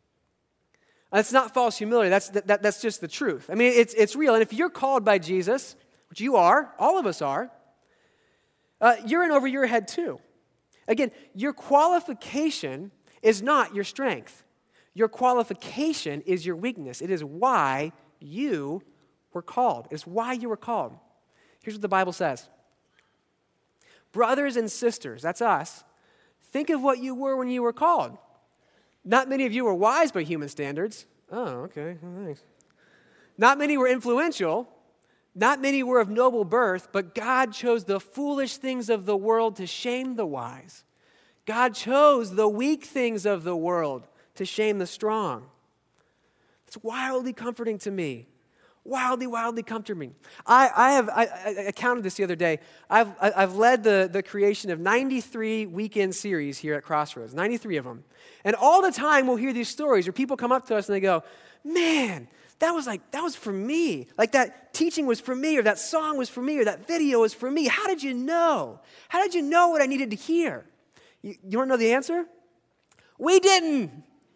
Speaker 10: That's not false humility. That's that, that, that's just the truth. I mean, it's it's real. And if you're called by Jesus, which you are, all of us are, uh, you're in over your head too. Again, your qualification is not your strength. Your qualification is your weakness. It is why you were called. It's why you were called. Here's what the Bible says. Brothers and sisters, that's us, think of what you were when you were called. Not many of you were wise by human standards. Oh, okay, well, thanks. Not many were influential. Not many were of noble birth, but God chose the foolish things of the world to shame the wise. God chose the weak things of the world to shame the strong. It's wildly comforting to me. Wildly, wildly comforting. I, I have I, I counted this the other day. I've I've led the, the creation of ninety-three weekend series here at Crossroads, ninety-three of them. And all the time we'll hear these stories where people come up to us and they go, man, that was like, that was for me. Like that teaching was for me, or that song was for me, or that video was for me. How did you know? How did you know what I needed to hear? You, you want to know the answer? We didn't.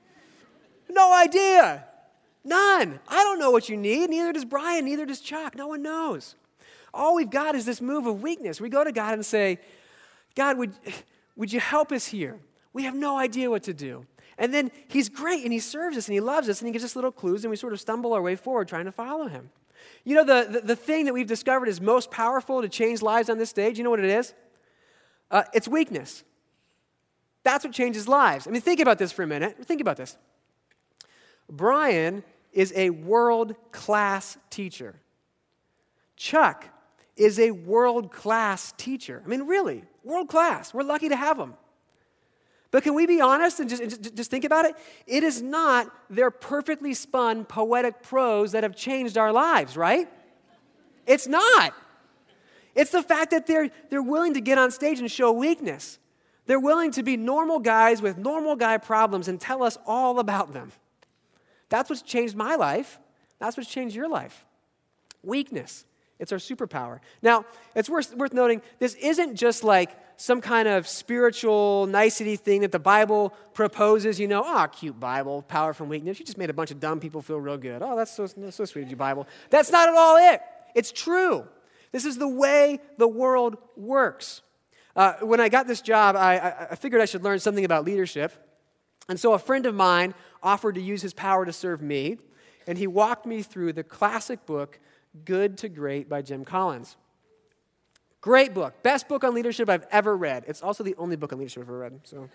Speaker 10: No idea. None. I don't know what you need. Neither does Brian. Neither does Chuck. No one knows. All we've got is this move of weakness. We go to God and say, God, would, would you help us here? We have no idea what to do. And then he's great, and he serves us, and he loves us, and he gives us little clues, and we sort of stumble our way forward trying to follow him. You know, the, the, the thing that we've discovered is most powerful to change lives on this stage, you know what it is? Uh, it's weakness. That's what changes lives. I mean, think about this for a minute. Think about this. Brian is a world-class teacher. Chuck is a world-class teacher. I mean, really, world-class. We're lucky to have him. But can we be honest and just, just think about it? It is not their perfectly spun poetic prose that have changed our lives, right? It's not. It's the fact that they're, they're willing to get on stage and show weakness. They're willing to be normal guys with normal guy problems and tell us all about them. That's what's changed my life. That's what's changed your life. Weakness. It's our superpower. Now, it's worth, worth noting, this isn't just like some kind of spiritual nicety thing that the Bible proposes, you know, oh, cute Bible, power from weakness. You just made a bunch of dumb people feel real good. Oh, that's so, that's so sweet of you, Bible. That's not at all it. It's true. This is the way the world works. Uh, when I got this job, I, I, I figured I should learn something about leadership. And so a friend of mine offered to use his power to serve me, and he walked me through the classic book, Good to Great by Jim Collins. Great book. Best book on leadership I've ever read. It's also the only book on leadership I've ever read, so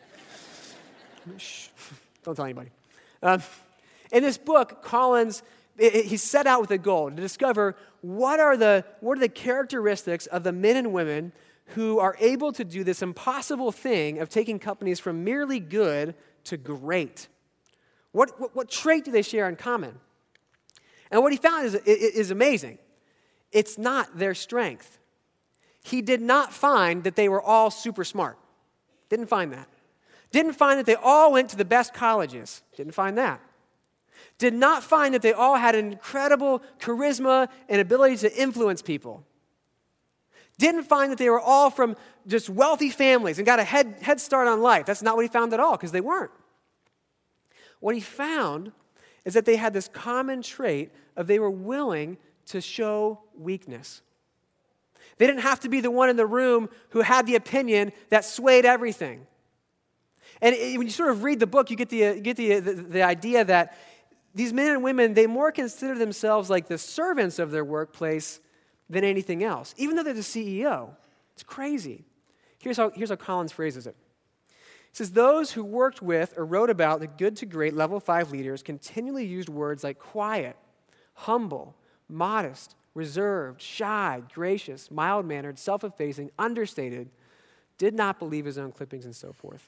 Speaker 10: shh, don't tell anybody. Um, in this book, Collins, it, it, he set out with a goal to discover what are the what are the characteristics of the men and women who are able to do this impossible thing of taking companies from merely good to great. What, what, what trait do they share in common? And what he found is, is amazing. It's not their strength. He did not find that they were all super smart. Didn't find that. Didn't find that they all went to the best colleges. Didn't find that. Did not find that they all had an incredible charisma and ability to influence people. Didn't find that they were all from just wealthy families and got a head, head start on life. That's not what he found at all, because they weren't. What he found is that they had this common trait of they were willing to show weakness. They didn't have to be the one in the room who had the opinion that swayed everything. And it, when you sort of read the book, you get the you get the, the the idea that these men and women, they more consider themselves like the servants of their workplace than anything else, even though they're the C E O. It's crazy. Here's how, here's how Collins phrases it. He says, those who worked with or wrote about the good to great level five leaders continually used words like quiet, humble, modest, reserved, shy, gracious, mild-mannered, self-effacing, understated, did not believe his own clippings, and so forth.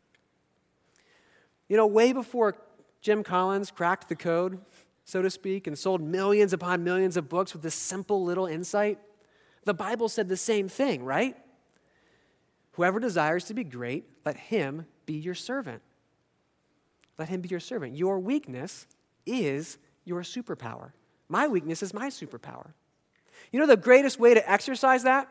Speaker 10: You know, way before Jim Collins cracked the code, so to speak, and sold millions upon millions of books with this simple little insight, the Bible said the same thing, right? Whoever desires to be great, let him be your servant. Let him be your servant. Your weakness is your superpower. My weakness is my superpower. You know the greatest way to exercise that?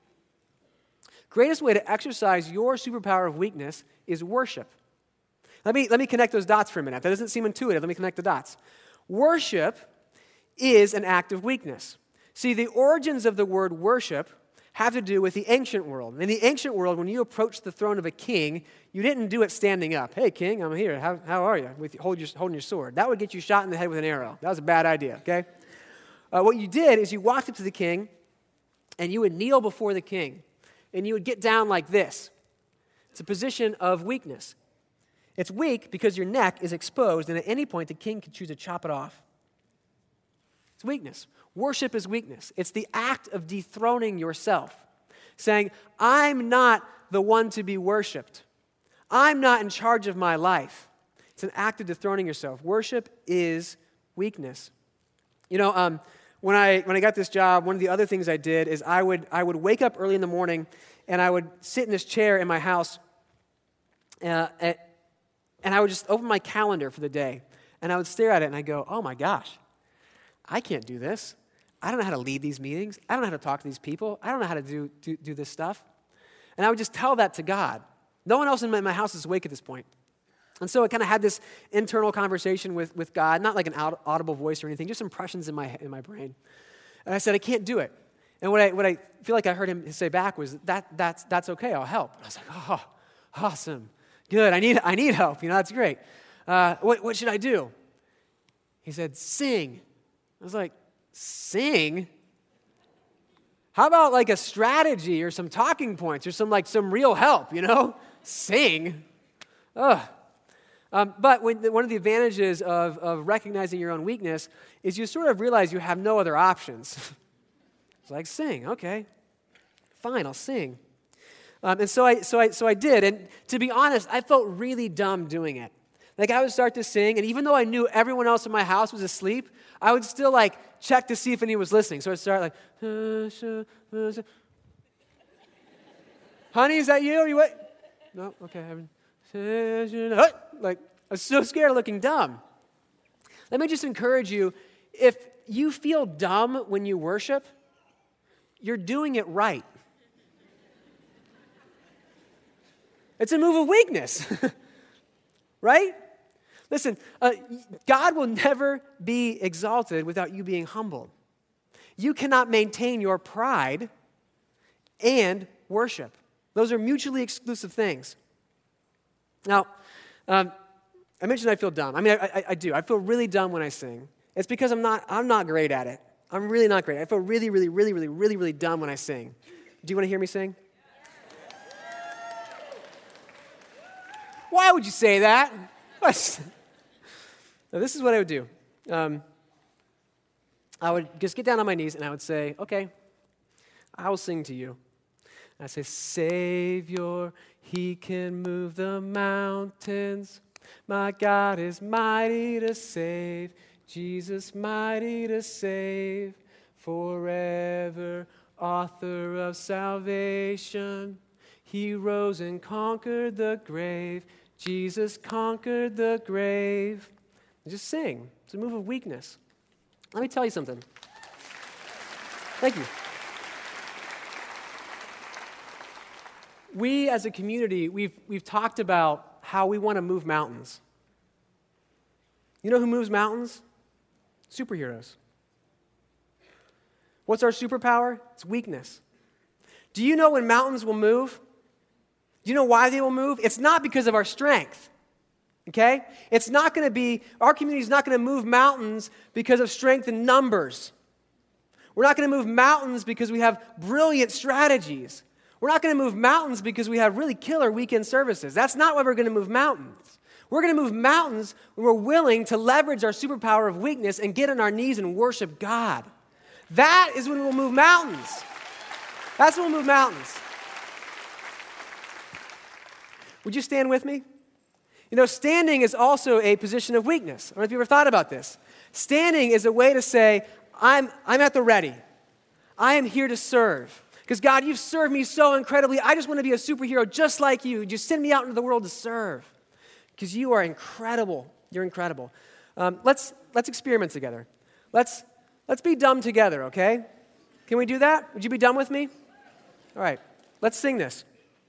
Speaker 10: Greatest way to exercise your superpower of weakness is worship. Let me, let me connect those dots for a minute. That doesn't seem intuitive. Let me connect the dots. Worship is an act of weakness. See, the origins of the word worship have to do with the ancient world. In the ancient world, when you approached the throne of a king, you didn't do it standing up. Hey, king, I'm here. How, how are you? With hold your, holding your sword. That would get you shot in the head with an arrow. That was a bad idea, okay? Uh, what you did is you walked up to the king, and you would kneel before the king, and you would get down like this. It's a position of weakness. It's weak because your neck is exposed, and at any point, the king can choose to chop it off. It's weakness. Worship is weakness. It's the act of dethroning yourself, saying, I'm not the one to be worshiped. I'm not in charge of my life. It's an act of dethroning yourself. Worship is weakness. You know, um, when I when I got this job, one of the other things I did is I would I would wake up early in the morning, and I would sit in this chair in my house, uh, and, and I would just open my calendar for the day, and I would stare at it, and I'd go, oh my gosh, I can't do this. I don't know how to lead these meetings. I don't know how to talk to these people. I don't know how to do, do, do this stuff. And I would just tell that to God. No one else in my, my house is awake at this point. And so I kind of had this internal conversation with, with God, not like an aud- audible voice or anything, just impressions in my in my brain. And I said, I can't do it. And what I what I feel like I heard him say back was, that that's that's okay, I'll help. And I was like, oh, awesome, good. I need I need help. You know, that's great. Uh, what what should I do? He said, sing. I was like, sing? How about like a strategy or some talking points or some like some real help, you know? Sing? Ugh. Um, but when, one of the advantages of, of recognizing your own weakness is you sort of realize you have no other options. It's like, sing, okay. Fine, I'll sing. Um, and so I, so I, so I did. And to be honest, I felt really dumb doing it. Like I would start to sing, and even though I knew everyone else in my house was asleep, I would still like check to see if anyone was listening. So I'd start like, honey, is that you? Are you what? No, okay. Like, I was so scared of looking dumb. Let me just encourage you, if you feel dumb when you worship, you're doing it right. It's a move of weakness, right? Listen, uh, God will never be exalted without you being humble. You cannot maintain your pride and worship. Those are mutually exclusive things. Now, um, I mentioned I feel dumb. I mean, I, I, I do. I feel really dumb when I sing. It's because I'm not, I'm not great at it. I'm really not great. I feel really, really, really, really, really, really dumb when I sing. Do you want to hear me sing? Why would you say that? Now, this is what I would do. Um, I would just get down on my knees and I would say, okay, I will sing to you. And I say, Savior, he can move the mountains. My God is mighty to save. Jesus mighty to save. Forever, author of salvation. He rose and conquered the grave. Jesus conquered the grave. And just sing. It's a move of weakness. Let me tell you something. Thank you. We as a community, we've, we've talked about how we want to move mountains. You know who moves mountains? Superheroes. What's our superpower? It's weakness. Do you know when mountains will move? Do you know why they will move? It's not because of our strength. Okay? It's not going to be, our community is not going to move mountains because of strength in numbers. We're not going to move mountains because we have brilliant strategies. We're not going to move mountains because we have really killer weekend services. That's not why we're going to move mountains. We're going to move mountains when we're willing to leverage our superpower of weakness and get on our knees and worship God. That is when we'll move mountains. That's when we'll move mountains. Would you stand with me? You know, standing is also a position of weakness. I don't know if you ever thought about this. Standing is a way to say, I'm, I'm at the ready. I am here to serve. Because God, you've served me so incredibly. I just want to be a superhero just like you. Just send me out into the world to serve. Because you are incredible. You're incredible. Um, let's, let's experiment together. Let's, let's be dumb together, okay? Can we do that? Would you be dumb with me? All right. Let's sing this.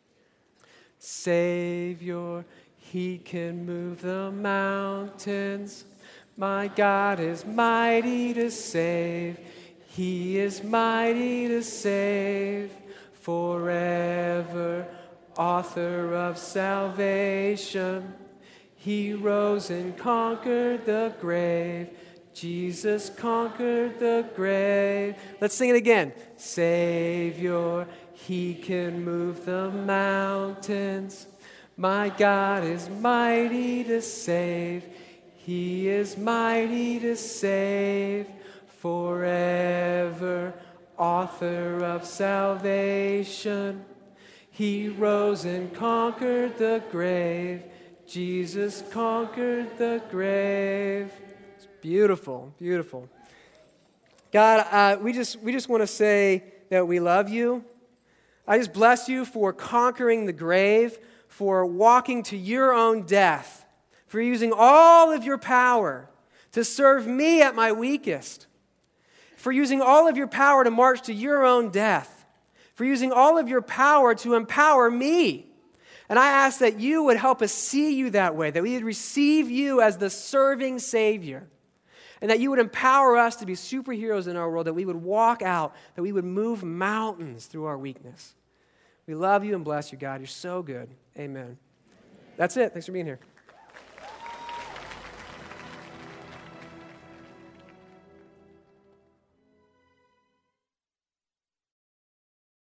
Speaker 10: Savior, he can move the mountains. My God is mighty to save. He is mighty to save. Forever, author of salvation. He rose and conquered the grave. Jesus conquered the grave. Let's sing it again. Savior, he can move the mountains. My God is mighty to save. He is mighty to save. Forever, author of salvation. He rose and conquered the grave. Jesus conquered the grave. It's beautiful, beautiful. God, uh, we just we just want to say that we love you. I just bless you for conquering the grave, for walking to your own death, for using all of your power to serve me at my weakest, for using all of your power to march to your own death, for using all of your power to empower me. And I ask that you would help us see you that way, that we would receive you as the serving Savior, and that you would empower us to be superheroes in our world, that we would walk out, that we would move mountains through our weakness. We love you and bless you, God. You're so good. Amen. That's it. Thanks for being here.